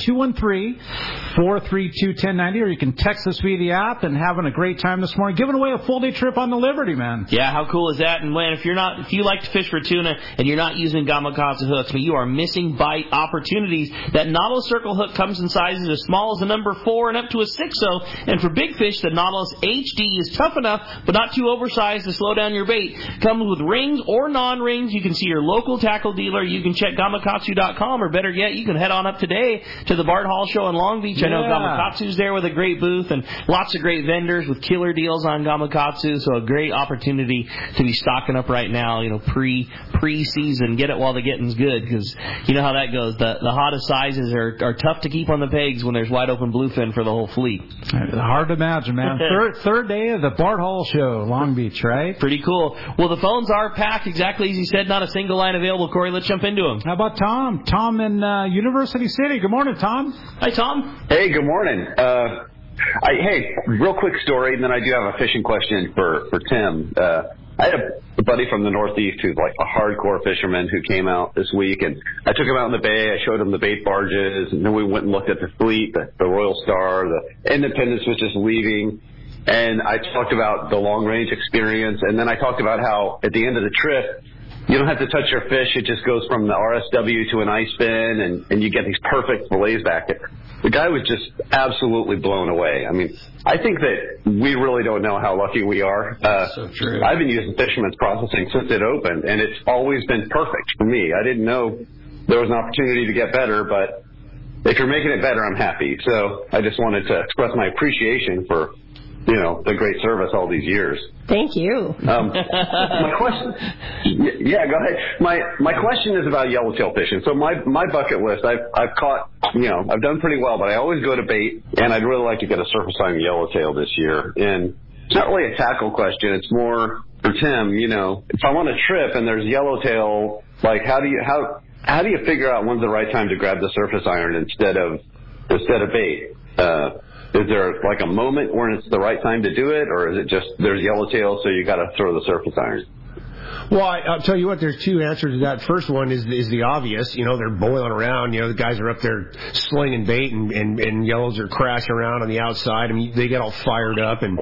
213-432-1090, or you can text us via the app. And having a great time this morning, giving away a full-day trip on the Liberty, man. Yeah, how cool is that? And man, if you like to fish for tuna and you're not using Gamakatsu hooks, but you are missing bite opportunities. That Nautilus Circle hook comes in sizes as small as a number 4 and up to a 6-0. And for big fish, the Nautilus HD is tough enough, but not too oversized to slow down your bait. Comes with rings or non-rings. You can see your local tackle dealer. You can check Gamakatsu.com, or better yet, you can head on up today to the Bart Hall Show in Long Beach. I know Gamakatsu's there with a great booth and lots of great vendors with killer deals on Gamakatsu. So a great opportunity to be stocking up right now, pre-season. Get it while the getting's good, because you know how that goes. The hottest sizes are tough to keep on the pegs when there's wide open bluefin for the whole fleet. Hard to imagine, man. Third day of the Bart Hall Show, Long Beach, right? Pretty cool. Well, the phones are packed, exactly as you said. Not a single line available. Corey, let's jump into them. How about Tom? Tom in University City. Good morning, Tom. Hi, Tom. Hey, good morning. Hey, real quick story, and then I do have a fishing question for Tim. I had a buddy from the Northeast who's like a hardcore fisherman who came out this week, and I took him out in the bay. I showed him the bait barges, and then we went and looked at the fleet, the Royal Star, the Independence was just leaving. And I talked about the long-range experience, and then I talked about how at the end of the trip, you don't have to touch your fish. It just goes from the RSW to an ice bin, and you get these perfect fillets back. The guy was just absolutely blown away. I mean, I think that we really don't know how lucky we are. So true. I've been using Fisherman's Processing since it opened, and it's always been perfect for me. I didn't know there was an opportunity to get better, but if you're making it better, I'm happy. So I just wanted to express my appreciation for the great service all these years. Thank you. My question, yeah, go ahead. My question is about yellowtail fishing. So my bucket list, I've caught, I've done pretty well, but I always go to bait, and I'd really like to get a surface on yellowtail this year. And it's not really a tackle question. It's more for Tim. If I'm on a trip and there's yellowtail, like how do you figure out when's the right time to grab the surface iron instead of bait? Is there like a moment when it's the right time to do it, or is it just there's yellowtail, so you got to throw the surface iron? Well, I'll tell you what, there's two answers to that. First one is the obvious. They're boiling around. The guys are up there slinging bait, and yellows are crashing around on the outside. I mean, they get all fired up, and,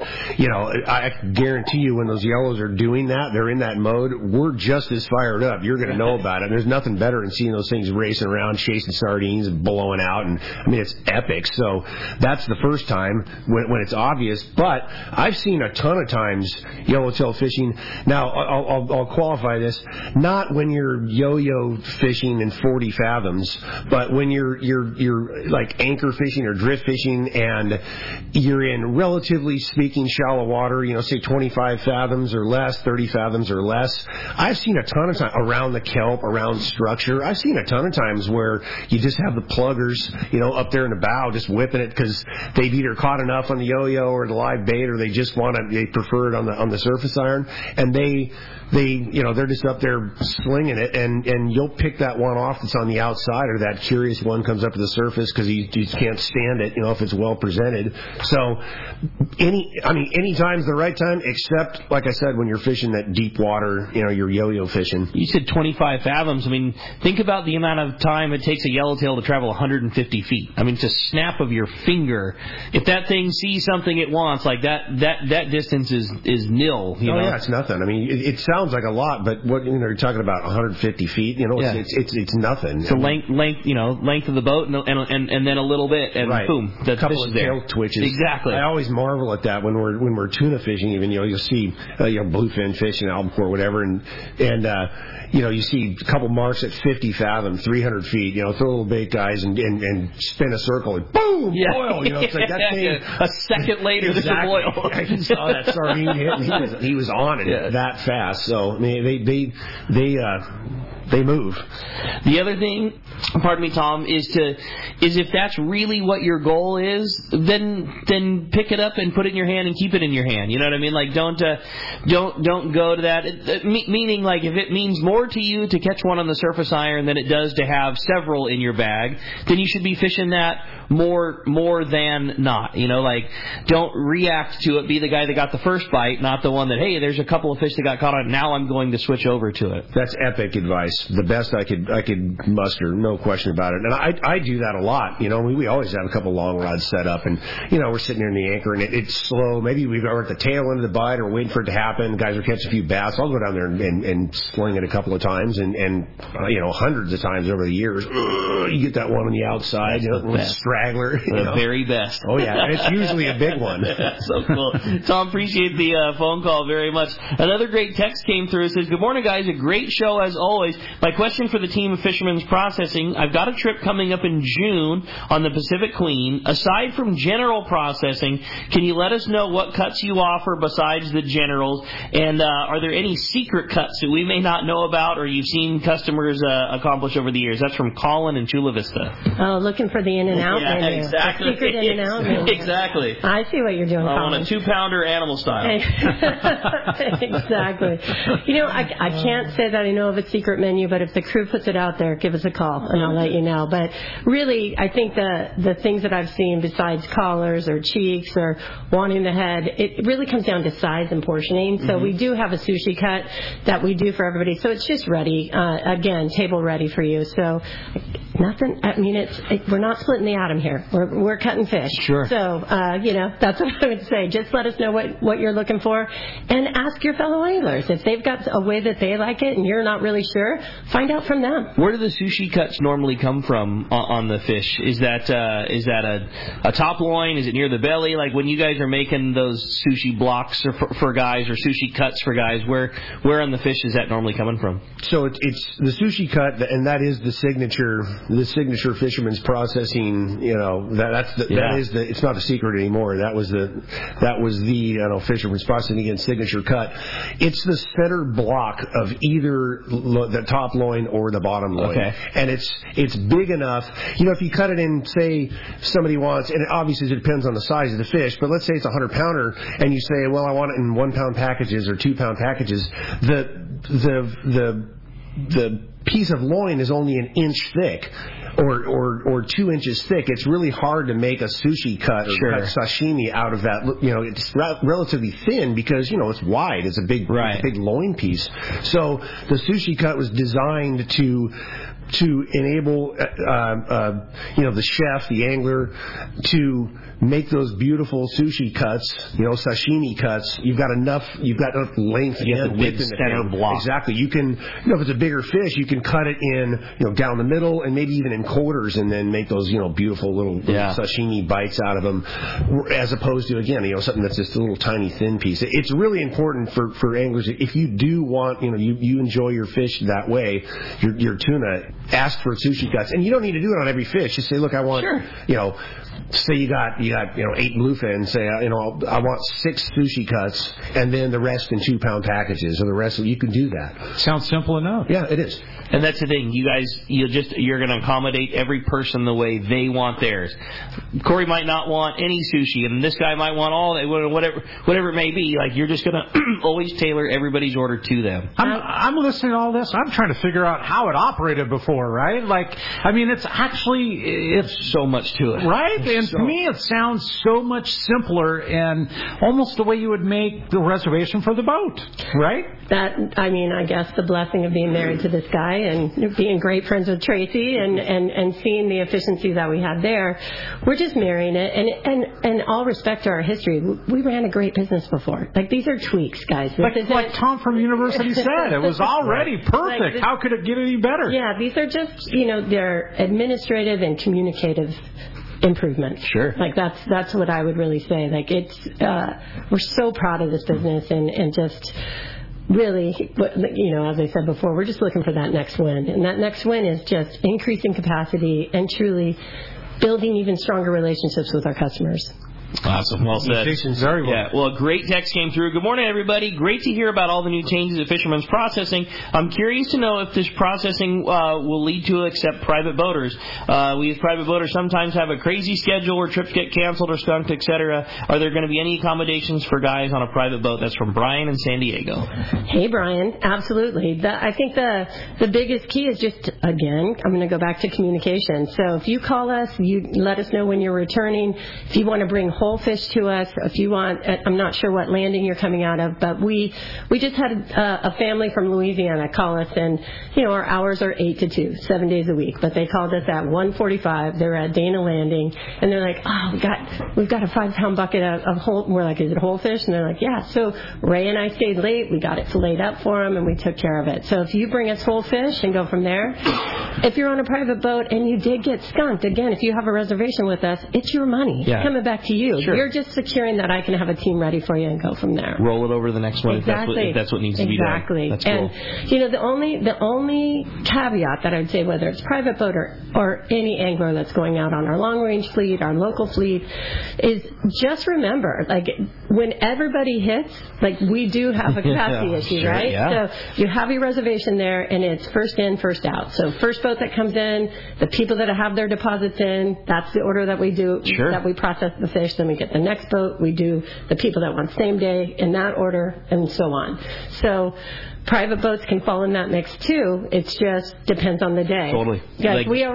I guarantee you when those yellows are doing that, they're in that mode, we're just as fired up. You're going to know about it. There's nothing better than seeing those things racing around, chasing sardines and blowing out, and, I mean, it's epic. So that's the first time when it's obvious. But I've seen a ton of times yellowtail fishing. Now, I'll qualify this, not when you're yo-yo fishing in 40 fathoms, but when you're like anchor fishing or drift fishing, and you're in, relatively speaking, shallow water, say 25 fathoms or less, 30 fathoms or less. I've seen a ton of times around the kelp, around structure. I've seen a ton of times where you just have the pluggers, up there in the bow just whipping it because they've either caught enough on the yo-yo or the live bait, or they just they prefer it on the surface iron, and they're just up there slinging it, and you'll pick that one off that's on the outside, or that curious one comes up to the surface because he just can't stand it, if it's well presented. So any time's the right time, except, like I said, when you're fishing that deep water, you're yo-yo fishing. You said 25 fathoms. I mean, think about the amount of time it takes a yellowtail to travel 150 feet. I mean, it's a snap of your finger. If that thing sees something it wants, like that distance is nil. Yeah, it's nothing. I mean, it sounds like a lot, but what you're talking about 150 feet. It's nothing. It's the length of the boat, and then a little bit, and right. Boom, the couple fish of is there. tail twitches. Exactly. I always marvel at that when we're tuna fishing. Even you'll see bluefin fish in albacore, whatever, and you see a couple marks at 50 fathoms, 300 feet. Throw a little bait, guys, and spin a circle, and boom, boil. It's like that thing. A second later, exactly. There's a boil. I just saw that sardine hit, and he was on it that fast. So I mean, they move. The other thing, pardon me, Tom, is if that's really what your goal is, then pick it up and put it in your hand and keep it in your hand. You know what I mean? Like don't go to that. Meaning, like, if it means more to you to catch one on the surface iron than it does to have several in your bag, then you should be fishing that more than not. Like, don't react to it. Be the guy that got the first bite, not the one that, hey, there's a couple of fish that got caught on it now I'm going to switch over to it. That's epic advice. The best I could muster, no question about it. And I do that a lot. We always have a couple long rods set up, and we're sitting there in the anchor, and it's slow. Maybe we're at the tail end of the bite, or waiting for it to happen. Guys are catching a few bass. I'll go down there and sling it a couple of times, and hundreds of times over the years. You get that one on the outside, with straggler. The very best. Oh yeah, and it's usually a big one. So cool. Tom, appreciate the phone call very much. Another great text came through. It says, "Good morning, guys. A great show as always. My question for the team of Fisherman's Processing: I've got a trip coming up in June on the Pacific Queen. Aside from general processing, can you let us know what cuts you offer besides the generals? And are there any secret cuts that we may not know about, or you've seen customers accomplish over the years?" That's from Colin in Chula Vista. Oh, looking for the in-and-out menu. Exactly. The secret in-and-out menu. Exactly. I see what you're doing, I Colin. want a 2-pounder animal style. Exactly. I can't say that I know of a secret menu, but if the crew puts it out there, give us a call, and I'll let you know. But really, I think the things that I've seen besides collars or cheeks or wanting the head, it really comes down to size and portioning. So we do have a sushi cut that we do for everybody. So it's just ready, again, table ready for you. So nothing, we're not splitting the atom here. We're cutting fish. Sure. So, that's what I would say. Just let us know what you're looking for, and ask your fellow anglers. If they've got a way that they like it and you're not really sure, find out from them. Where do the sushi cuts normally come from on the fish? Is that a top loin? Is it near the belly? Like when you guys are making those sushi blocks for guys or sushi cuts for guys, where on the fish is that normally coming from? So it's the sushi cut, and that is the signature Fisherman's Processing. It's not a secret anymore. That was the Fisherman's Processing, again, signature cut. It's the center block of either the top loin or the bottom loin. Okay. And it's big enough. If you cut it in, say somebody wants, and obviously it depends on the size of the fish, but let's say it's a 100-pounder, and you say, well, I want it in 1-pound packages or 2-pound packages. The piece of loin is only an inch thick. Or 2 inches thick. It's really hard to make a sushi cut or cut sashimi out of that. It's relatively thin because it's wide. It's a big loin piece. So the sushi cut was designed to enable the chef, the angler, to make those beautiful sushi cuts, sashimi cuts. You've got enough length and width in the center block. Exactly. You can, if it's a bigger fish, you can cut it in, down the middle and maybe even in quarters, and then make those, beautiful little sashimi bites out of them, as opposed to, again, something that's just a little tiny thin piece. It's really important for anglers, if you do want, you enjoy your fish that way, your tuna, ask for sushi cuts, and you don't need to do it on every fish. Just say, look, I want, say you got 8 bluefin, say, I want 6 sushi cuts, and then the rest in 2-pound packages, or the rest. You can do that. Sounds simple enough. Yeah, it is. And that's the thing. You guys, you're going to accommodate every person the way they want theirs. Corey might not want any sushi, and this guy might want all whatever it may be. Like, you're just going to always tailor everybody's order to them. I'm listening to all this. I'm trying to figure out how it operated before, right? It's so much to it, right? And to me, it sounds so much simpler and almost the way you would make the reservation for the boat, right? I guess the blessing of being married to this guy and being great friends with Tracy and seeing the efficiency that we had there, we're just marrying it. And all respect to our history, we ran a great business before. Like, these are tweaks, guys. Like Tom from University said, it was already perfect. How could it get any better? Yeah, these are just, they're administrative and communicative improvement. Sure. Like, that's what I would really say. Like, it's we're so proud of this business and just really, as I said before, we're just looking for that next win. And that next win is just increasing capacity and truly building even stronger relationships with our customers. Awesome. Well said. Very well. Yeah. Well, a great text came through. Good morning, everybody. Great to hear about all the new changes at Fisherman's Processing. I'm curious to know if this processing will lead to accept private boaters. We as private boaters sometimes have a crazy schedule where trips get canceled or skunked, etc. Are there going to be any accommodations for guys on a private boat? That's from Brian in San Diego. Hey, Brian. Absolutely. I think the biggest key is just, again, I'm going to go back to communication. So if you call us, you let us know when you're returning. If you want to bring whole fish to us. If you want, I'm not sure what landing you're coming out of, but we just had a family from Louisiana call us, and our hours are 8 to 2, 7 days a week. But they called us at 1:45. They're at Dana Landing, and they're like, we've got a 5-pound bucket of whole. We're like, is it whole fish? And they're like, yeah. So Ray and I stayed late. We got it filleted up for them, and we took care of it. So if you bring us whole fish and go from there, if you're on a private boat and you did get skunked, again, if you have a reservation with us, it's your money. Yeah. It's coming back to you. Sure. You're just securing that I can have a team ready for you and go from there. Roll it over to the next one Exactly. if that's what needs to be done. Exactly. That's cool. And the only caveat that I'd say, whether it's private boat or any angler that's going out on our long range fleet, our local fleet, is just remember, like, when everybody hits, like, we do have a capacity issue, sure, right? Yeah. So you have your reservation there, and it's first in, first out. So first boat that comes in, the people that have their deposits in, that's the order that we do, sure. that we process the fish. Then we get the next boat. We do the people that want same day in that order, and so on. So private boats can fall in that mix too. It just depends on the day. Totally. Yes, we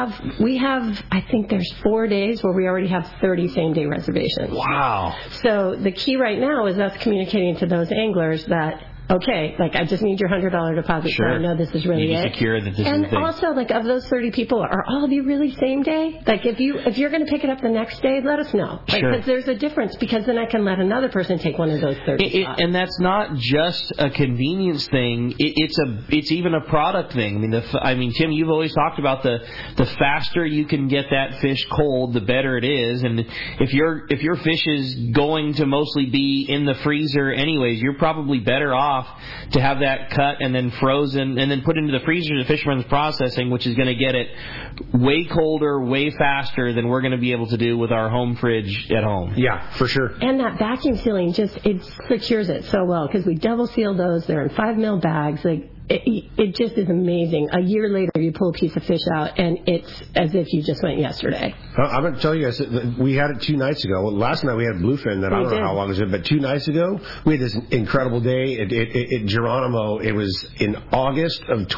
have, I think there's 4 days where we already have 30 same day reservations. Wow. So the key right now is us communicating to those anglers that, okay, like, I just need your $100 deposit, sure. so I know this is really you it. Secure that this and is the thing. Also, like, of those 30 people, are all of you really same day? Like, if you're going to pick it up the next day, let us know. Like, sure. because there's a difference, because then I can let another person take one of those 30 spots. And that's not just a convenience thing. It's even a product thing. I mean, Tim, you've always talked about the faster you can get that fish cold, the better it is. And if your fish is going to mostly be in the freezer anyways, you're probably better off to have that cut and then frozen and then put into the freezer to Fisherman's Processing, which is going to get it way colder, way faster than we're going to be able to do with our home fridge at home. Yeah, for sure. And that vacuum sealing it secures it so well, because we double seal those. They're in 5 mil bags. Like, it just is amazing. A year later, you pull a piece of fish out, and it's as if you just went yesterday. I'm going to tell you guys, we had it 2 nights ago. Well, last night we had bluefin that I don't know how long it was, but 2 nights ago we had this incredible day at Geronimo. It was in August of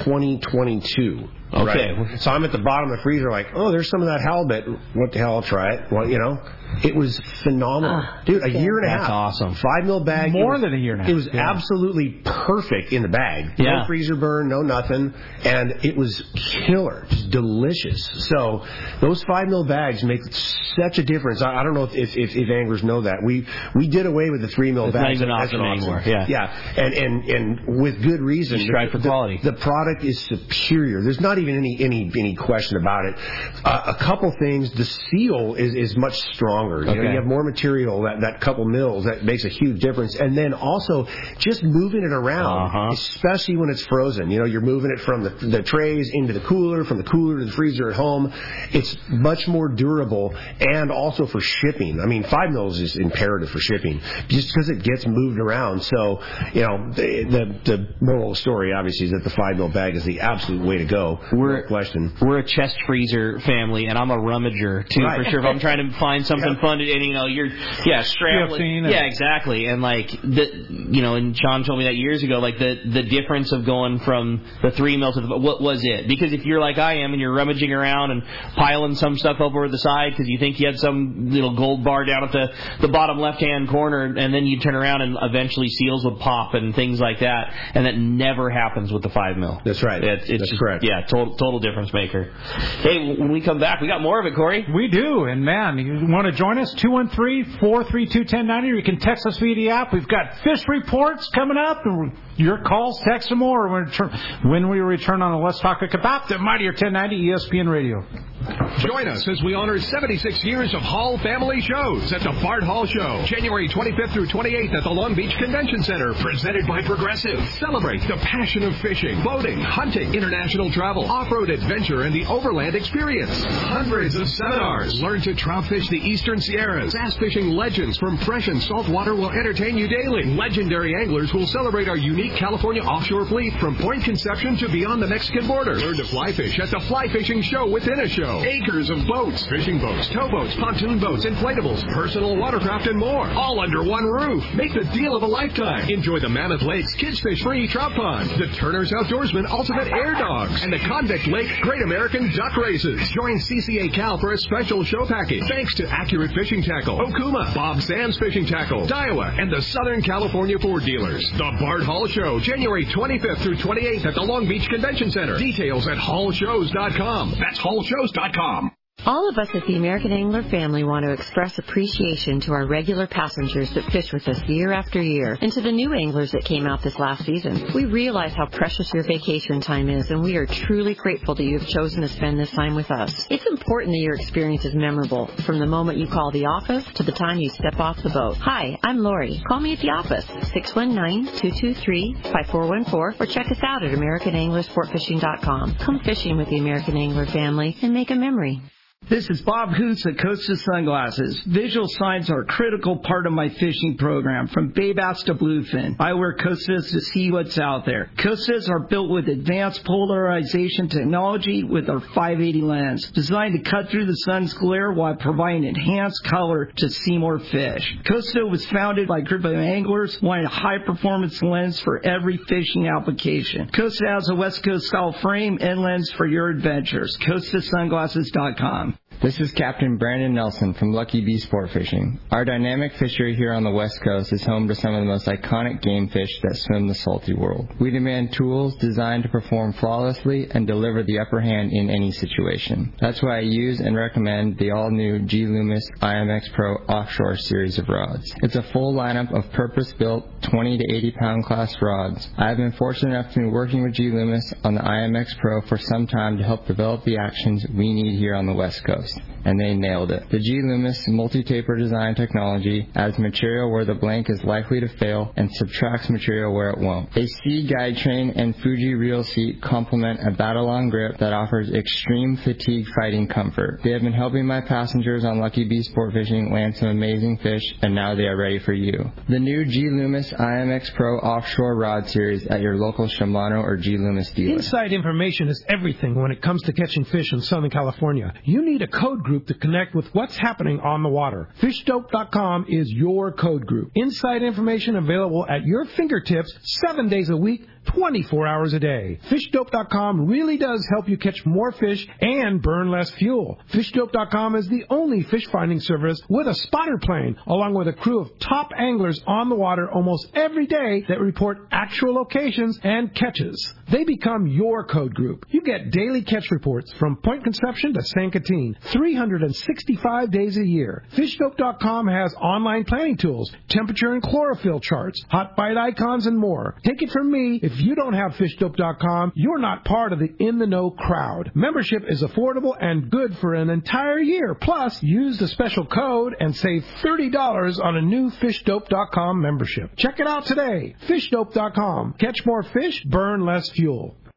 2022. Okay. Right? So I'm at the bottom of the freezer like, oh, there's some of that halibut. What the hell, I'll try it. Well, it was phenomenal. Dude, a year and a half. That's awesome. 5 mil bag. More than a year and a half. It was absolutely perfect in the bag. Yeah. No freezer burn, no nothing. And it was killer. Just delicious. So those 5 mil bags make such a difference. I don't know if anglers know that. We did away with the 3 mil bags. It's not even an option anymore. Yeah. Yeah. And with good reason. You strive for quality. The product is superior. There's not even any question about it. A couple things. The seal is much stronger. Okay. You have more material, that couple mils, that makes a huge difference. And then also just moving it around, especially when it's frozen. You're moving it from the trays into the cooler, from the cooler to the freezer at home. It's much more durable, and also for shipping. I mean, 5 mils is imperative for shipping just because it gets moved around. So, the moral of the story obviously is that the 5 mil bag is the absolute way to go. No question. We're a chest freezer family, and I'm a rummager too, for sure. If I'm trying to find something fun, and you're scrambling. Yeah, exactly. And and Sean told me that years ago, like the difference of going from the 3 mil to what was it? Because if you're like I am and you're rummaging around and piling some stuff over the side because you think you had some little gold bar down at the bottom left-hand corner, and then you turn around and eventually seals would pop and things like that, and that never happens with the 5 mil. That's right. It's just correct. Yeah, total difference maker. Hey, when we come back, we got more of it, Corey. We do, and man, you want to join us? 213-432-1090, or you can text us via the app. We've got fish reports coming up. Your calls, text them more when we return on the Let's Talk About the Mightier 1090 ESPN Radio. Join us as we honor 76 years of Hall family shows at the Bart Hall Show, January 25th through 28th at the Long Beach Convention Center, presented by Progressive. Celebrate the passion of fishing, boating, hunting, international travel, off-road adventure, and the overland experience. Hundreds of seminars. Learn to trout fish the Eastern Sierras. Bass fishing legends from fresh and salt water will entertain you daily. Legendary anglers will celebrate our unique California offshore fleet from Point Conception to beyond the Mexican border. Learn to fly fish at the Fly Fishing Show within a show. acres of boats, fishing boats, towboats, pontoon boats, inflatables, personal watercraft, and more, all under one roof. Make the deal of a lifetime. Enjoy the Mammoth Lakes Kids Fish Free Trout Pond, the Turner's Outdoorsman Ultimate Air Dogs, and the Convict Lake Great American Duck Races. Join CCA Cal for a special show package thanks to Accurate Fishing Tackle, Okuma, Bob Sands Fishing Tackle, Daiwa, and the Southern California Ford dealers. The Bart Hall Show, January 25th through 28th at the Long Beach Convention Center. Details at hallshows.com. That's hallshows.com. All of us at the American Angler family want to express appreciation to our regular passengers that fish with us year after year, and to the new anglers that came out this last season. We realize how precious your vacation time is, and we are truly grateful that you have chosen to spend this time with us. It's important that your experience is memorable, from the moment you call the office to the time you step off the boat. Hi, I'm Lori. Call me at the office, 619-223-5414, or check us out at AmericanAnglerSportFishing.com. Come fishing with the American Angler family and make a memory. This is Bob Hoots at Costa Sunglasses. Visual signs are a critical part of my fishing program, from bay bass to bluefin. I wear Costas to see what's out there. Costas are built with advanced polarization technology with our 580 lens, designed to cut through the sun's glare while providing enhanced color to see more fish. Costa was founded by a group of anglers wanting a high-performance lens for every fishing application. Costa has a West Coast style frame and lens for your adventures. CostaSunglasses.com. This is Captain Brandon Nelson from Lucky Bee Sport Fishing. Our dynamic fishery here on the West Coast is home to some of the most iconic game fish that swim the salty world. We demand tools designed to perform flawlessly and deliver the upper hand in any situation. That's why I use and recommend the all-new G Loomis IMX Pro Offshore series of rods. It's a full lineup of purpose-built 20 to 80 pound class rods. I have been fortunate enough to be working with G Loomis on the IMX Pro for some time to help develop the actions we need here on the West Coast. And they nailed it. The G Loomis multi-taper design technology adds material where the blank is likely to fail and subtracts material where it won't. A C guide train and Fuji reel seat complement a Battlon grip that offers extreme fatigue fighting comfort. They have been helping my passengers on Lucky Bee Sport Fishing land some amazing fish, and now they are ready for you. The new G Loomis IMX Pro Offshore Rod Series at your local Shimano or G Loomis dealer. Inside information is everything when it comes to catching fish in Southern California. You need a code group to connect with what's happening on the water. FishDope.com is your code group. Inside information available at your fingertips 7 days a week, 24 hours a day. FishDope.com really does help you catch more fish and burn less fuel. FishDope.com is the only fish finding service with a spotter plane, along with a crew of top anglers on the water almost every day that report actual locations and catches. They become your code group. You get daily catch reports from Point Conception to San Catine, 365 days a year. FishDope.com has online planning tools, temperature and chlorophyll charts, hot bite icons, and more. Take it from me, if you don't have FishDope.com, you're not part of the in-the-know crowd. Membership is affordable and good for an entire year. Plus, use the special code and save $30 on a new FishDope.com membership. Check it out today. FishDope.com. Catch more fish, burn less fuel.